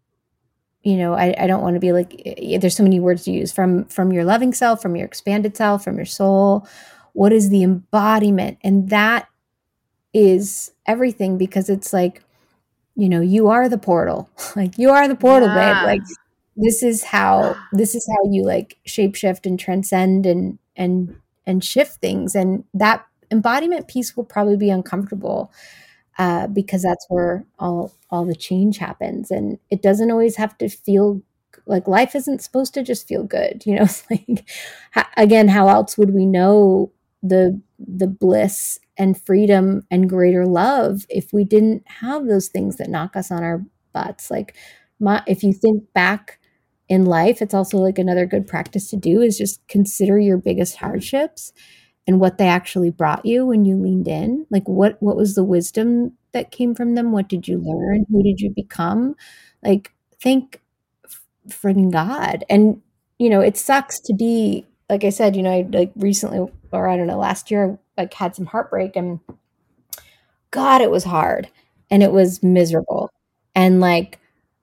I don't want to be like, there's so many words to use, from your loving self, from your expanded self, from your soul. What is the embodiment? And that is everything, because it's like, you are the portal. Like, you are the portal, babe. Like, this is how you like shapeshift and transcend and shift things. And that embodiment piece will probably be uncomfortable, because that's where all the change happens. And it doesn't always have to feel like, life isn't supposed to just feel good. It's like, again, how else would we know the bliss and freedom and greater love if we didn't have those things that knock us on our butts? Like, if you think back in life, it's also like another good practice to do is just consider your biggest hardships and what they actually brought you when you leaned in. Like what was the wisdom that came from them? What did you learn? Who did you become? Like thank friggin' God. And it sucks to be, like I said, I like recently, or I don't know, last year, like had some heartbreak, and God, it was hard and it was miserable. And like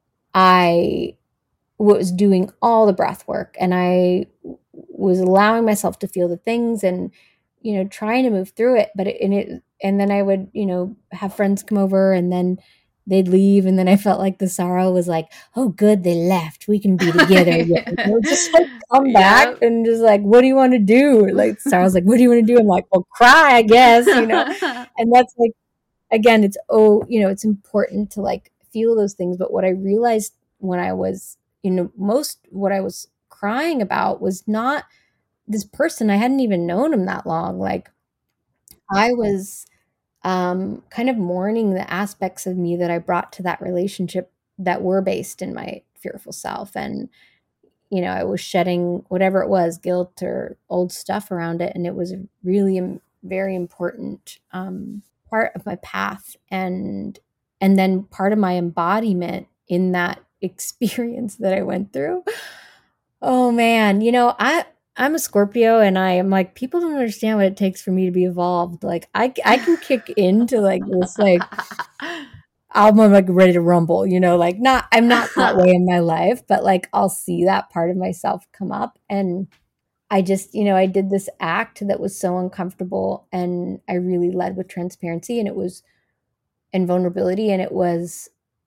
I was doing all the breath work, and I was allowing myself to feel the things and trying to move through it, and then I would have friends come over, and then they'd leave, and then I felt like the sorrow was like, oh good, they left, we can be together again. Just like come back and just like, what do you want to do? Like sorrow's like, what do you want to do? I'm like, well, cry, I guess. And that's like, again, it's important to like feel those things. But what I realized when I was what I was crying about was not this person. I hadn't even known him that long. Like I was kind of mourning the aspects of me that I brought to that relationship that were based in my fearful self. And I was shedding whatever it was, guilt or old stuff around it, and it was really very important part of my path, and then part of my embodiment in that experience that I went through. Oh man, I'm a Scorpio, and I am like, people don't understand what it takes for me to be evolved. Like I can kick into like this, like I'm like ready to rumble, like I'm not that way in my life, but like I'll see that part of myself come up. And I just, I did this act that was so uncomfortable, and I really led with transparency, and vulnerability. And it was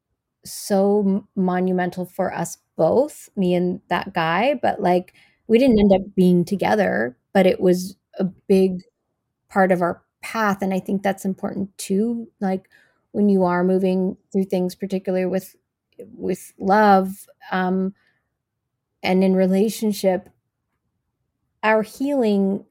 so monumental for us both, me and that guy. But like, we didn't end up being together, but it was a big part of our path. And I think that's important too. Like when you are moving through things, particularly with love, and in relationship, our healing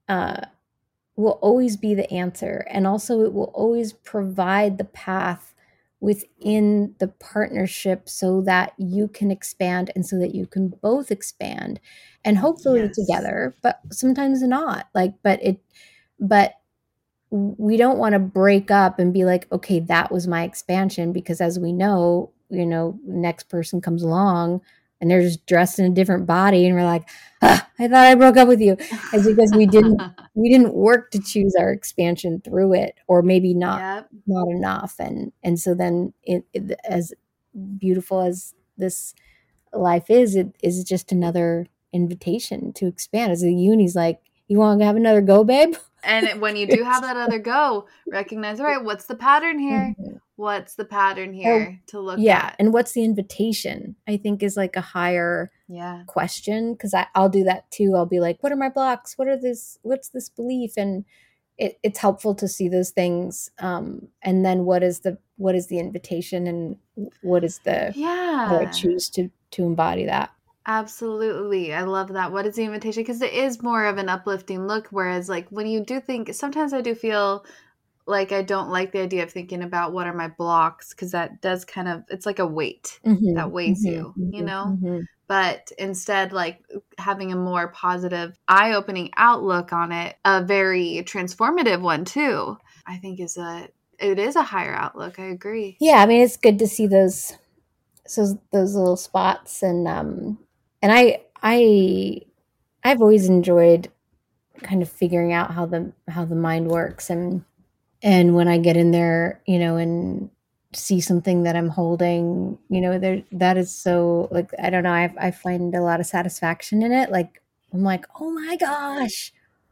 will always be the answer. And also it will always provide the path within the partnership so that you can expand and so that you can both expand, and hopefully together, but sometimes not. Like, but we don't want to break up and be like, okay, that was my expansion, because as we know, next person comes along and they're just dressed in a different body, and we're like, I thought I broke up with you. It's because we didn't work to choose our expansion through it, or maybe not enough. And so then as beautiful as this life is, it is just another invitation to expand. As the uni's like, you want to have another go, babe? And when you do have that other go, recognize, all right, what's the pattern here? Mm-hmm. What's the pattern here to look at? And what's the invitation, I think, is like a higher question. Because I'll do that too. I'll be like, what are my blocks? What's this belief? And it's helpful to see those things. And then what is the invitation, and what is the how I choose to embody that. Absolutely. I love that. What is the invitation? Because it is more of an uplifting look. Whereas like when you do think, sometimes I do feel like I don't like the idea of thinking about what are my blocks, because that does kind of, it's like a weight that weighs you, but instead like having a more positive, eye-opening outlook on it, a very transformative one too, I think it is a higher outlook. I agree. Yeah. I mean, it's good to see those little spots. And I've always enjoyed kind of figuring out how the mind works, and when I get in there, and see something that I'm holding, that is so, like, I don't know, I find a lot of satisfaction in it. Like I'm like, oh my gosh,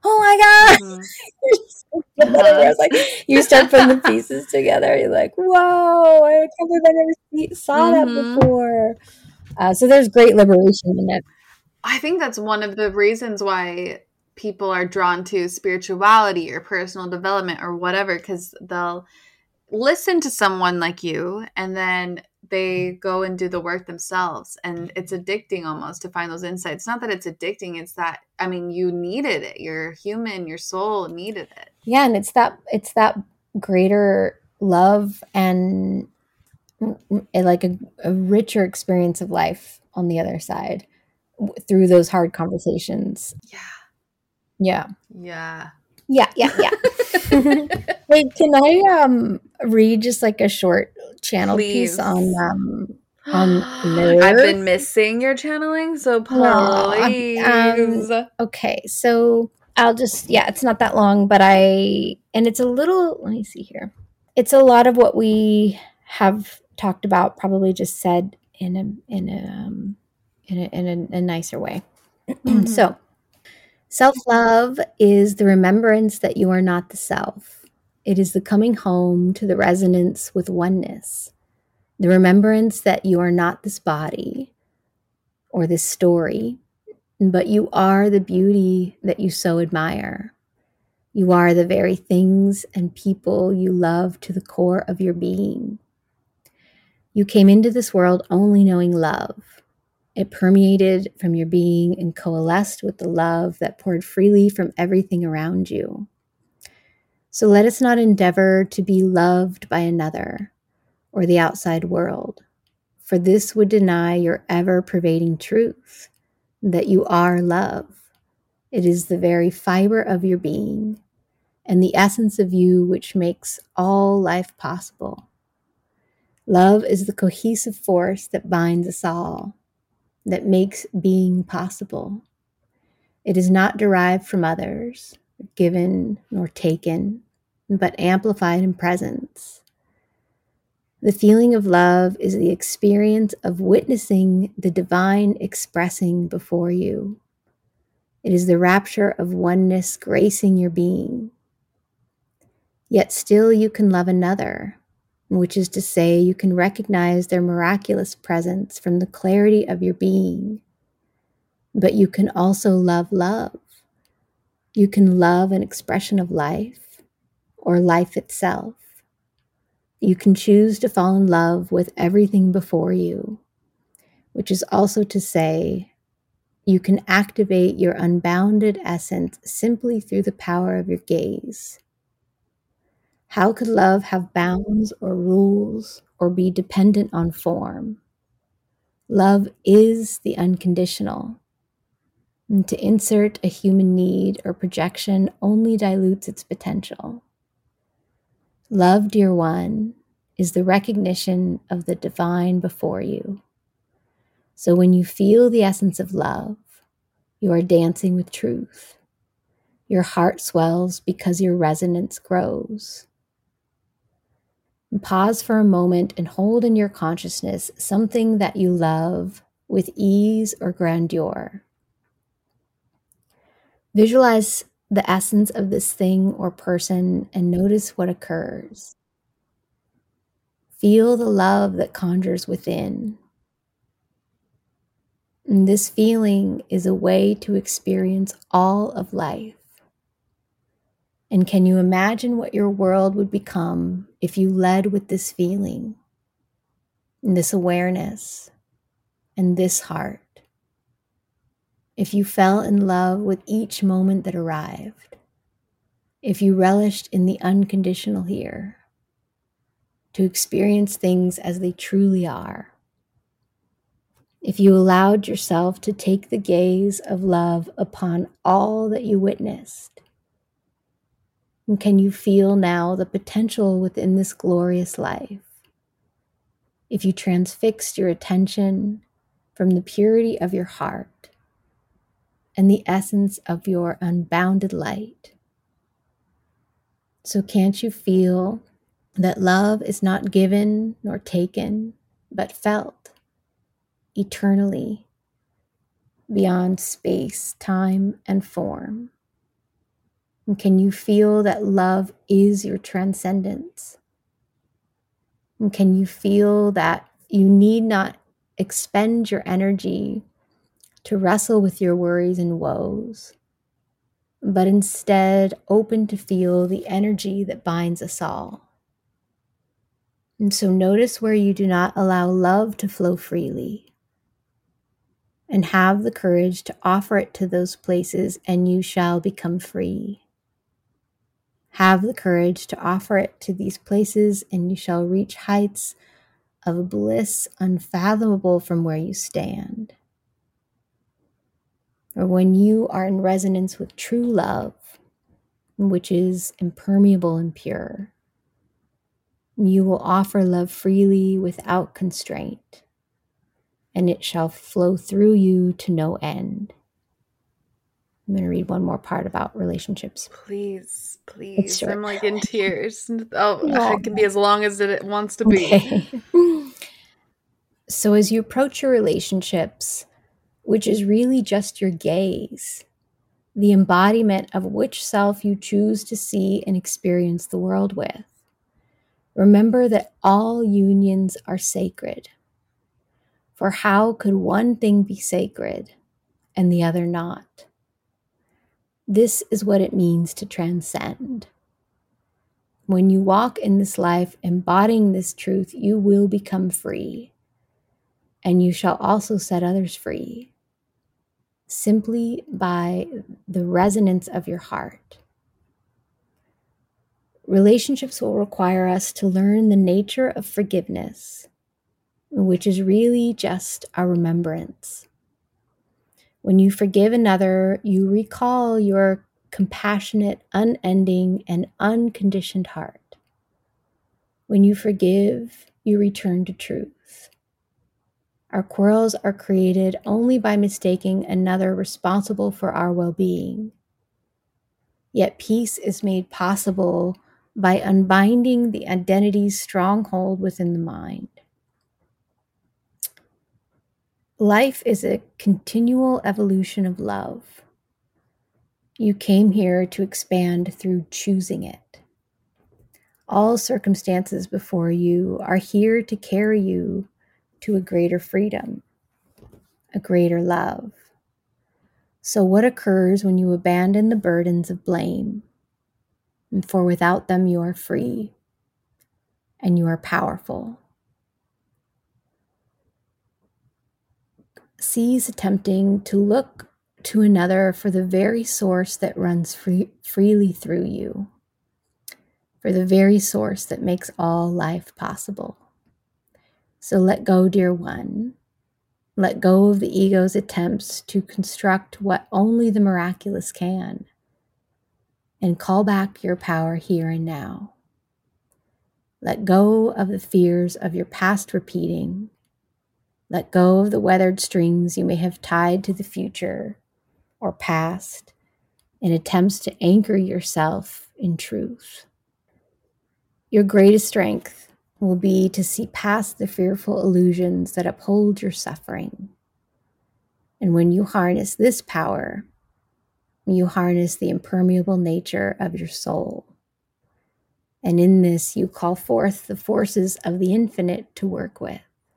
it's like you start putting the pieces together. You're like, whoa, I can't believe I never saw that before. So there's great liberation in it. I think that's one of the reasons why people are drawn to spirituality or personal development or whatever, because they'll listen to someone like you and then they go and do the work themselves. And it's addicting almost to find those insights. Not that it's addicting. It's that, I mean, you needed it. You're human, your soul needed it. Yeah. And it's that greater love and like a richer experience of life on the other side through those hard conversations. Yeah. Yeah. Yeah. Yeah. Wait, can I read just like a short channel piece Please. on I've nerve? been missing your channeling, so No. please. Okay, so I'll just, yeah, it's not that long, but and it's a little, let me see here. It's a lot of what we have talked about, probably just said in a nicer way. Mm-hmm. So, self-love is the remembrance that you are not the self. It is the coming home to the resonance with oneness. The remembrance that you are not this body or this story, but you are the beauty that you so admire. You are the very things and people you love to the core of your being. You came into this world only knowing love. It permeated from your being and coalesced with the love that poured freely from everything around you. So let us not endeavor to be loved by another or the outside world, for this would deny your ever-pervading truth that you are love. It is the very fiber of your being and the essence of you which makes all life possible. Love is the cohesive force that binds us all, that makes being possible. It is not derived from others, given nor taken, but amplified in presence. The feeling of love is the experience of witnessing the divine expressing before you. It is the rapture of oneness gracing your being. Yet still you can love another, which is to say, you can recognize their miraculous presence from the clarity of your being. But you can also love love. You can love an expression of life or life itself. You can choose to fall in love with everything before you, which is also to say, you can activate your unbounded essence simply through the power of your gaze. How could love have bounds or rules or be dependent on form? Love is the unconditional. And to insert a human need or projection only dilutes its potential. Love, dear one, is the recognition of the divine before you. So when you feel the essence of love, you are dancing with truth. Your heart swells because your resonance grows. And pause for a moment and hold in your consciousness something that you love with ease or grandeur. Visualize the essence of this thing or person and notice what occurs. Feel the love that conjures within. And this feeling is a way to experience all of life. And can you imagine what your world would become if you led with this feeling, and this awareness, and this heart? If you fell in love with each moment that arrived, if you relished in the unconditional here, to experience things as they truly are, if you allowed yourself to take the gaze of love upon all that you witnessed, and can you feel now the potential within this glorious life? If you transfixed your attention from the purity of your heart and the essence of your unbounded light. So can't you feel that love is not given nor taken, but felt eternally beyond space, time, and form? And can you feel that love is your transcendence? And can you feel that you need not expend your energy to wrestle with your worries and woes, but instead open to feel the energy that binds us all? And so notice where you do not allow love to flow freely, and have the courage to offer it to those places, and you shall become free. Have the courage to offer it to these places, and you shall reach heights of bliss unfathomable from where you stand. Or when you are in resonance with true love, which is impermeable and pure, you will offer love freely without constraint, and it shall flow through you to no end. I'm going to read one more part about relationships. Please, It's please. short. I'm like in tears. Oh, No. it can be as long as it wants to be. Okay. So as you approach your relationships, which is really just your gaze, the embodiment of which self you choose to see and experience the world with, remember that all unions are sacred. For how could one thing be sacred and the other not? This is what it means to transcend. When you walk in this life embodying this truth, you will become free, and you shall also set others free, simply by the resonance of your heart. Relationships will require us to learn the nature of forgiveness, which is really just a remembrance. When you forgive another, you recall your compassionate, unending, and unconditioned heart. When you forgive, you return to truth. Our quarrels are created only by mistaking another responsible for our well-being. Yet peace is made possible by unbinding the identity's stronghold within the mind. Life is a continual evolution of love. You came here to expand through choosing it. All circumstances before you are here to carry you to a greater freedom, a greater love. So what occurs when you abandon the burdens of blame? And for without them you are free and you are powerful. Cease attempting to look to another for the very source that runs freely through you, for the very source that makes all life possible. So let go, dear one. Let go of the ego's attempts to construct what only the miraculous can, and call back your power here and now. Let go of the fears of your past repeating. Let go of the weathered strings you may have tied to the future or past in attempts to anchor yourself in truth. Your greatest strength will be to see past the fearful illusions that uphold your suffering. And when you harness this power, you harness the impermeable nature of your soul. And in this, you call forth the forces of the infinite to work with.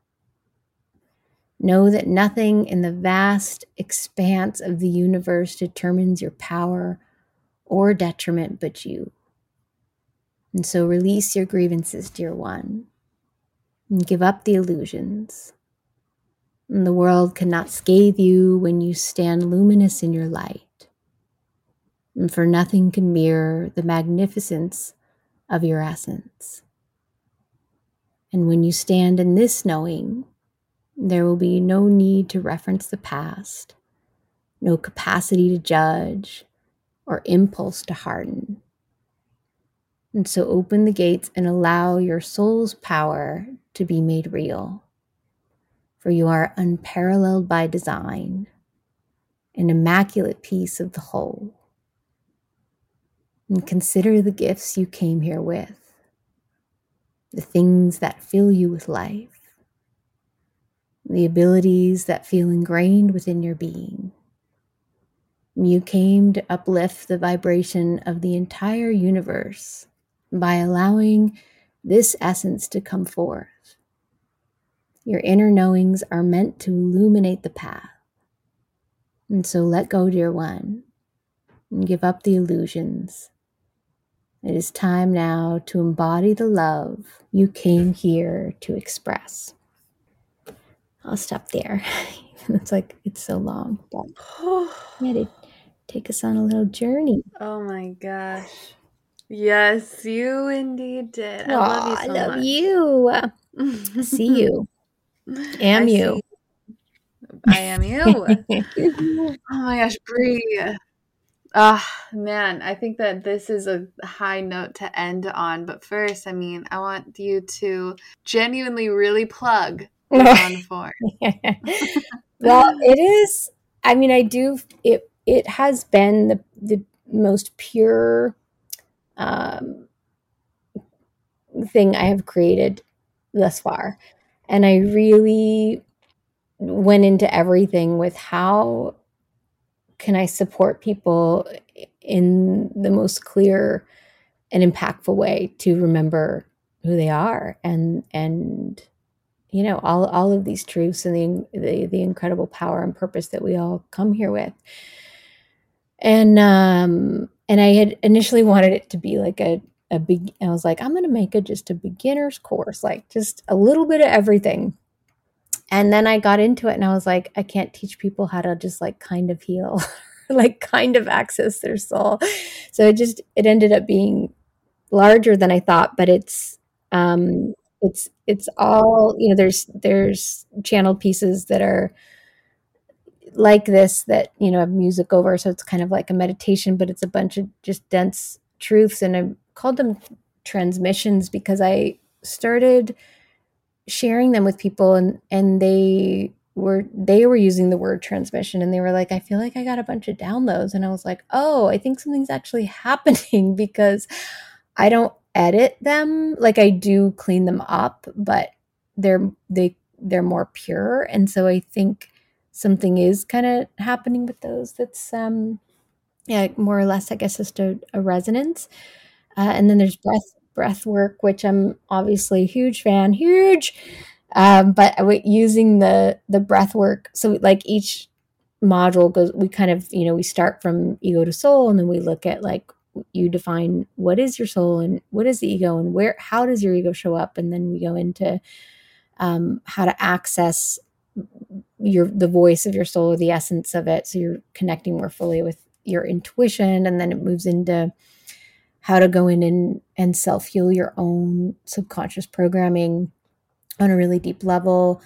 Know that nothing in the vast expanse of the universe determines your power or detriment but you. And so release your grievances, dear one, and give up the illusions. And the world cannot scathe you when you stand luminous in your light. And for nothing can mirror the magnificence of your essence. And when you stand in this knowing, there will be no need to reference the past, no capacity to judge, or impulse to harden. And so open the gates and allow your soul's power to be made real. For you are unparalleled by design, an immaculate piece of the whole. And consider the gifts you came here with, the things that fill you with life, the abilities that feel ingrained within your being. You came to uplift the vibration of the entire universe by allowing this essence to come forth. Your inner knowings are meant to illuminate the path. And so let go, dear one, and give up the illusions. It is time now to embody the love you came here to express. I'll stop there. It's so long. But yeah, to take us on a little journey. Oh my gosh. Yes, you indeed did. I love you so much. I love you. See you. Am I you. see. I am you. Oh my gosh, Brie. Ah, man, I think that this is a high note to end on. But first, I mean, I want you to genuinely really plug Beyond Form. Well, it is. I mean, I do. It has been the most pure thing I have created thus far, and I really went into everything with how can I support people in the most clear and impactful way to remember who they are, and you know, all of these truths and the incredible power and purpose that we all come here with. And I had initially wanted it to be like a big, I was like, I'm going to make it just a beginner's course, like just a little bit of everything. And then I got into it and I was like, I can't teach people how to just like kind of heal, like kind of access their soul. So it ended up being larger than I thought, but it's all, you know, there's channeled pieces that are like this that, you know, have music over. So it's kind of like a meditation, but it's a bunch of just dense truths. And I called them transmissions because I started sharing them with people, and they were using the word transmission, and they were like, I feel like I got a bunch of downloads. And I was like, oh, I think something's actually happening because I don't edit them. Like I do clean them up, but they're more pure. And so I think something is kind of happening with those that's yeah, more or less, I guess, just a resonance. And then there's breath work, which I'm obviously a huge fan, huge. But using the breath work, so like each module goes, we kind of, you know, we start from ego to soul, and then we look at like, you define what is your soul and what is the ego, and how does your ego show up, and then we go into how to access the voice of your soul, or the essence of it, so you're connecting more fully with your intuition. And then it moves into how to go in and self-heal your own subconscious programming on a really deep level.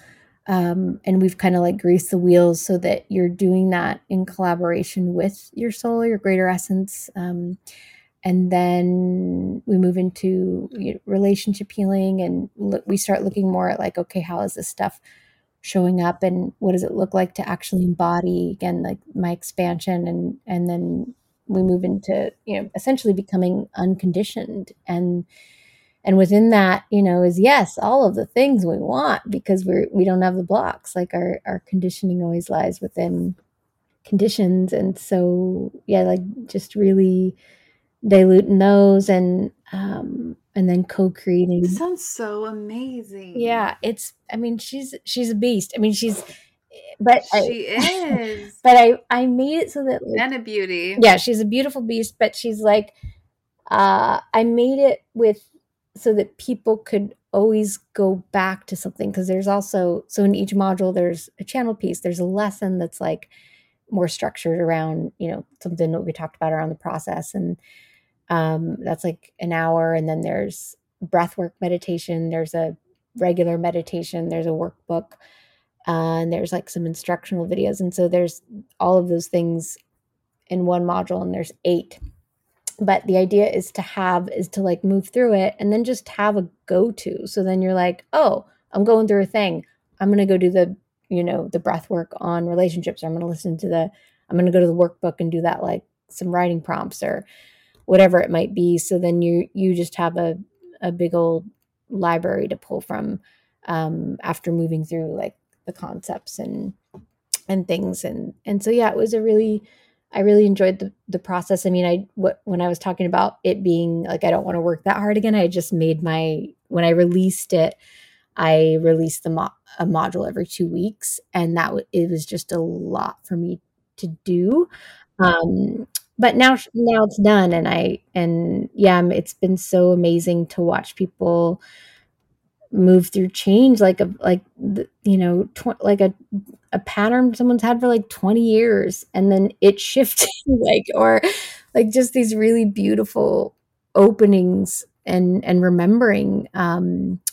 And we've kind of like greased the wheels so that you're doing that in collaboration with your soul, your greater essence. And then we move into relationship healing, and we start looking more at like, okay, how is this stuff showing up, and what does it look like to actually embody, again, like my expansion. And then we move into, you know, essentially becoming unconditioned. And within that, you know, is yes, all of the things we want, because we don't have the blocks. Like our conditioning always lies within conditions. And so, yeah, like just really diluting those, and then co-creating. Sounds so amazing. Yeah, I mean, she's a beast. I mean, she is. But I made it so that, like, and a beauty. Yeah, she's a beautiful beast, but she's like, I made it so that people could always go back to something, because there's also, so in each module there's a channel piece, there's a lesson that's like more structured around, you know, something that we talked about around the process, and that's like an hour. And then there's breathwork meditation, there's a regular meditation, there's a workbook, and there's like some instructional videos. And so there's all of those things in one module, and there's 8. But the idea is to like move through it and then just have a go-to. So then you're like, oh, I'm going through a thing, I'm going to go do the, you know, the breath work on relationships, or I'm going to go to the workbook and do that, like some writing prompts or whatever it might be. So then you just have a big old library to pull from, after moving through like the concepts and things. And so, yeah, it was I really enjoyed the process. I mean, when I was talking about it being like, I don't want to work that hard again, I just made when I released it, I released a module every 2 weeks, and it was just a lot for me to do. But now it's done, and yeah, it's been so amazing to watch people move through change, like you know, like a pattern someone's had for like 20 years, and then it shifted, like, or like just these really beautiful openings, and remembering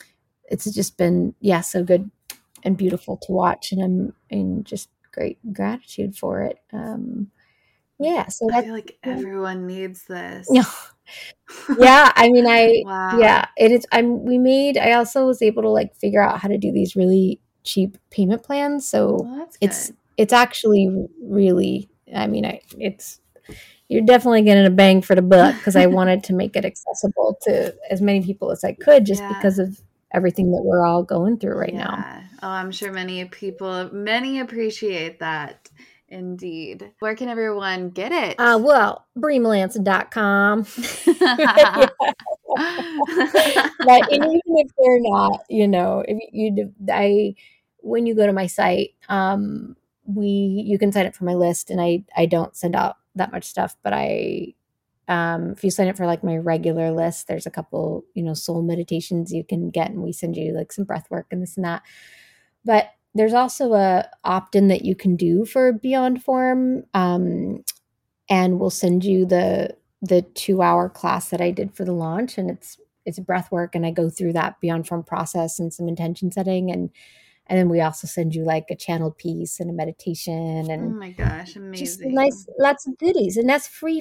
it's just been, so good and beautiful to watch. And I'm in just great gratitude for it. So I feel like everyone needs this. Yeah. I mean, Wow. I also was able to like figure out how to do these really cheap payment plans. So Well, that's good. it's actually really, I mean, you're definitely getting a bang for the buck, because I wanted to make it accessible to as many people as I could, just because of everything that we're all going through right now. Oh, I'm sure many appreciate that. Indeed. Where can everyone get it? Well, BrieMelanson.com. But even if they're not, when you go to my site, you can sign up for my list, and I don't send out that much stuff, but if you sign up for like my regular list, there's a couple, soul meditations you can get, and we send you like some breath work and this and that. But there's also a opt-in that you can do for Beyond Form, and we'll send you the 2-hour class that I did for the launch, and it's breath work, and I go through that Beyond Form process and some intention setting, and then we also send you like a channeled piece and a meditation, and oh my gosh, amazing! Just lots of goodies, and that's free.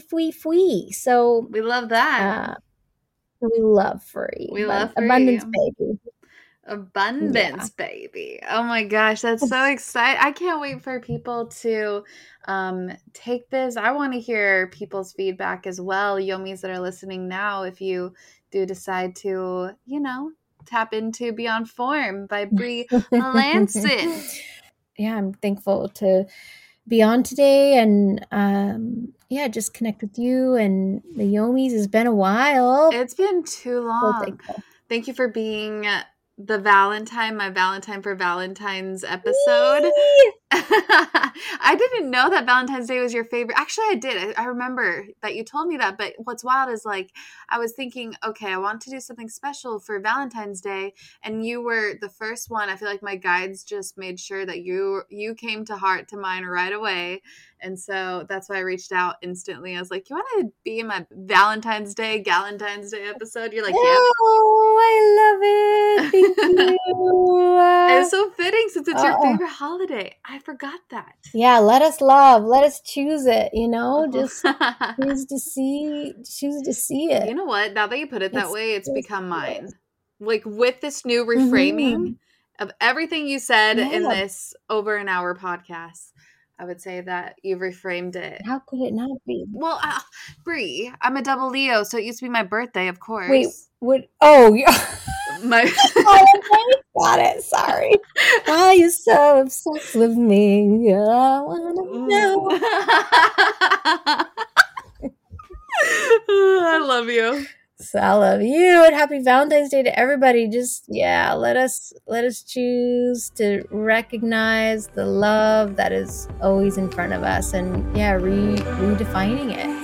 So we love that. We love free. We love free. Abundance, baby. Abundance, baby. Oh my gosh, that's so exciting. I can't wait for people to take this. I want to hear people's feedback as well. Yomis that are listening now, if you do decide to, tap into Beyond Form by Brie Melanson. Yeah, I'm thankful to be on today, and just connect with you and the Yomis. It's been a while. It's been too long. Thank you for being my Valentine for Valentine's episode. I didn't know that Valentine's Day was your favorite. Actually, I did. I remember that you told me that. But what's wild is like, I was thinking, okay, I want to do something special for Valentine's Day. And you were the first one. I feel like my guides just made sure that you came to mind right away. And so that's why I reached out instantly. I was like, you want to be in my Valentine's Day episode? You're like, yeah. Oh, I love it. Thank you. It's so fitting since it's your favorite holiday. I forgot that. Yeah, let us love. Let us choose it, just choose to see it. You know what? Now that you put it that way, it's become mine. Like with this new reframing of everything you said in this over an hour podcast, I would say that you've reframed it. How could it not be? Well, Brie, I'm a double Leo, so it used to be my birthday, of course. Wait, what? Oh, yeah. Got it. Sorry. Why are you so obsessed with me? I want to know. I love you. So I love you, and happy Valentine's Day to everybody. Just let us choose to recognize the love that is always in front of us, and redefining it.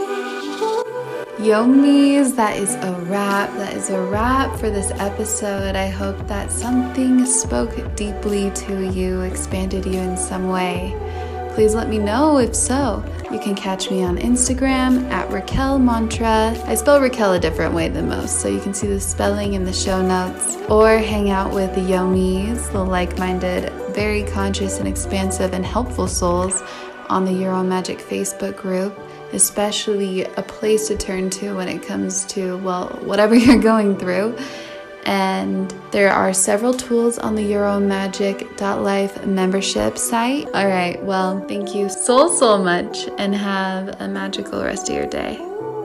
Yomis, that is a wrap. That is a wrap for this episode. I hope that something spoke deeply to you, expanded you in some way. Please let me know if so. You can catch me on Instagram at Raquel Mantra. I spell Raquel a different way than most, so you can see the spelling in the show notes. Or hang out with the Yomis, the like-minded, very conscious and expansive and helpful souls on the Your Own Magic Facebook group, especially a place to turn to when it comes to, whatever you're going through. And there are several tools on the YourOwnMagic.life membership site. All right, well, thank you so much, and have a magical rest of your day.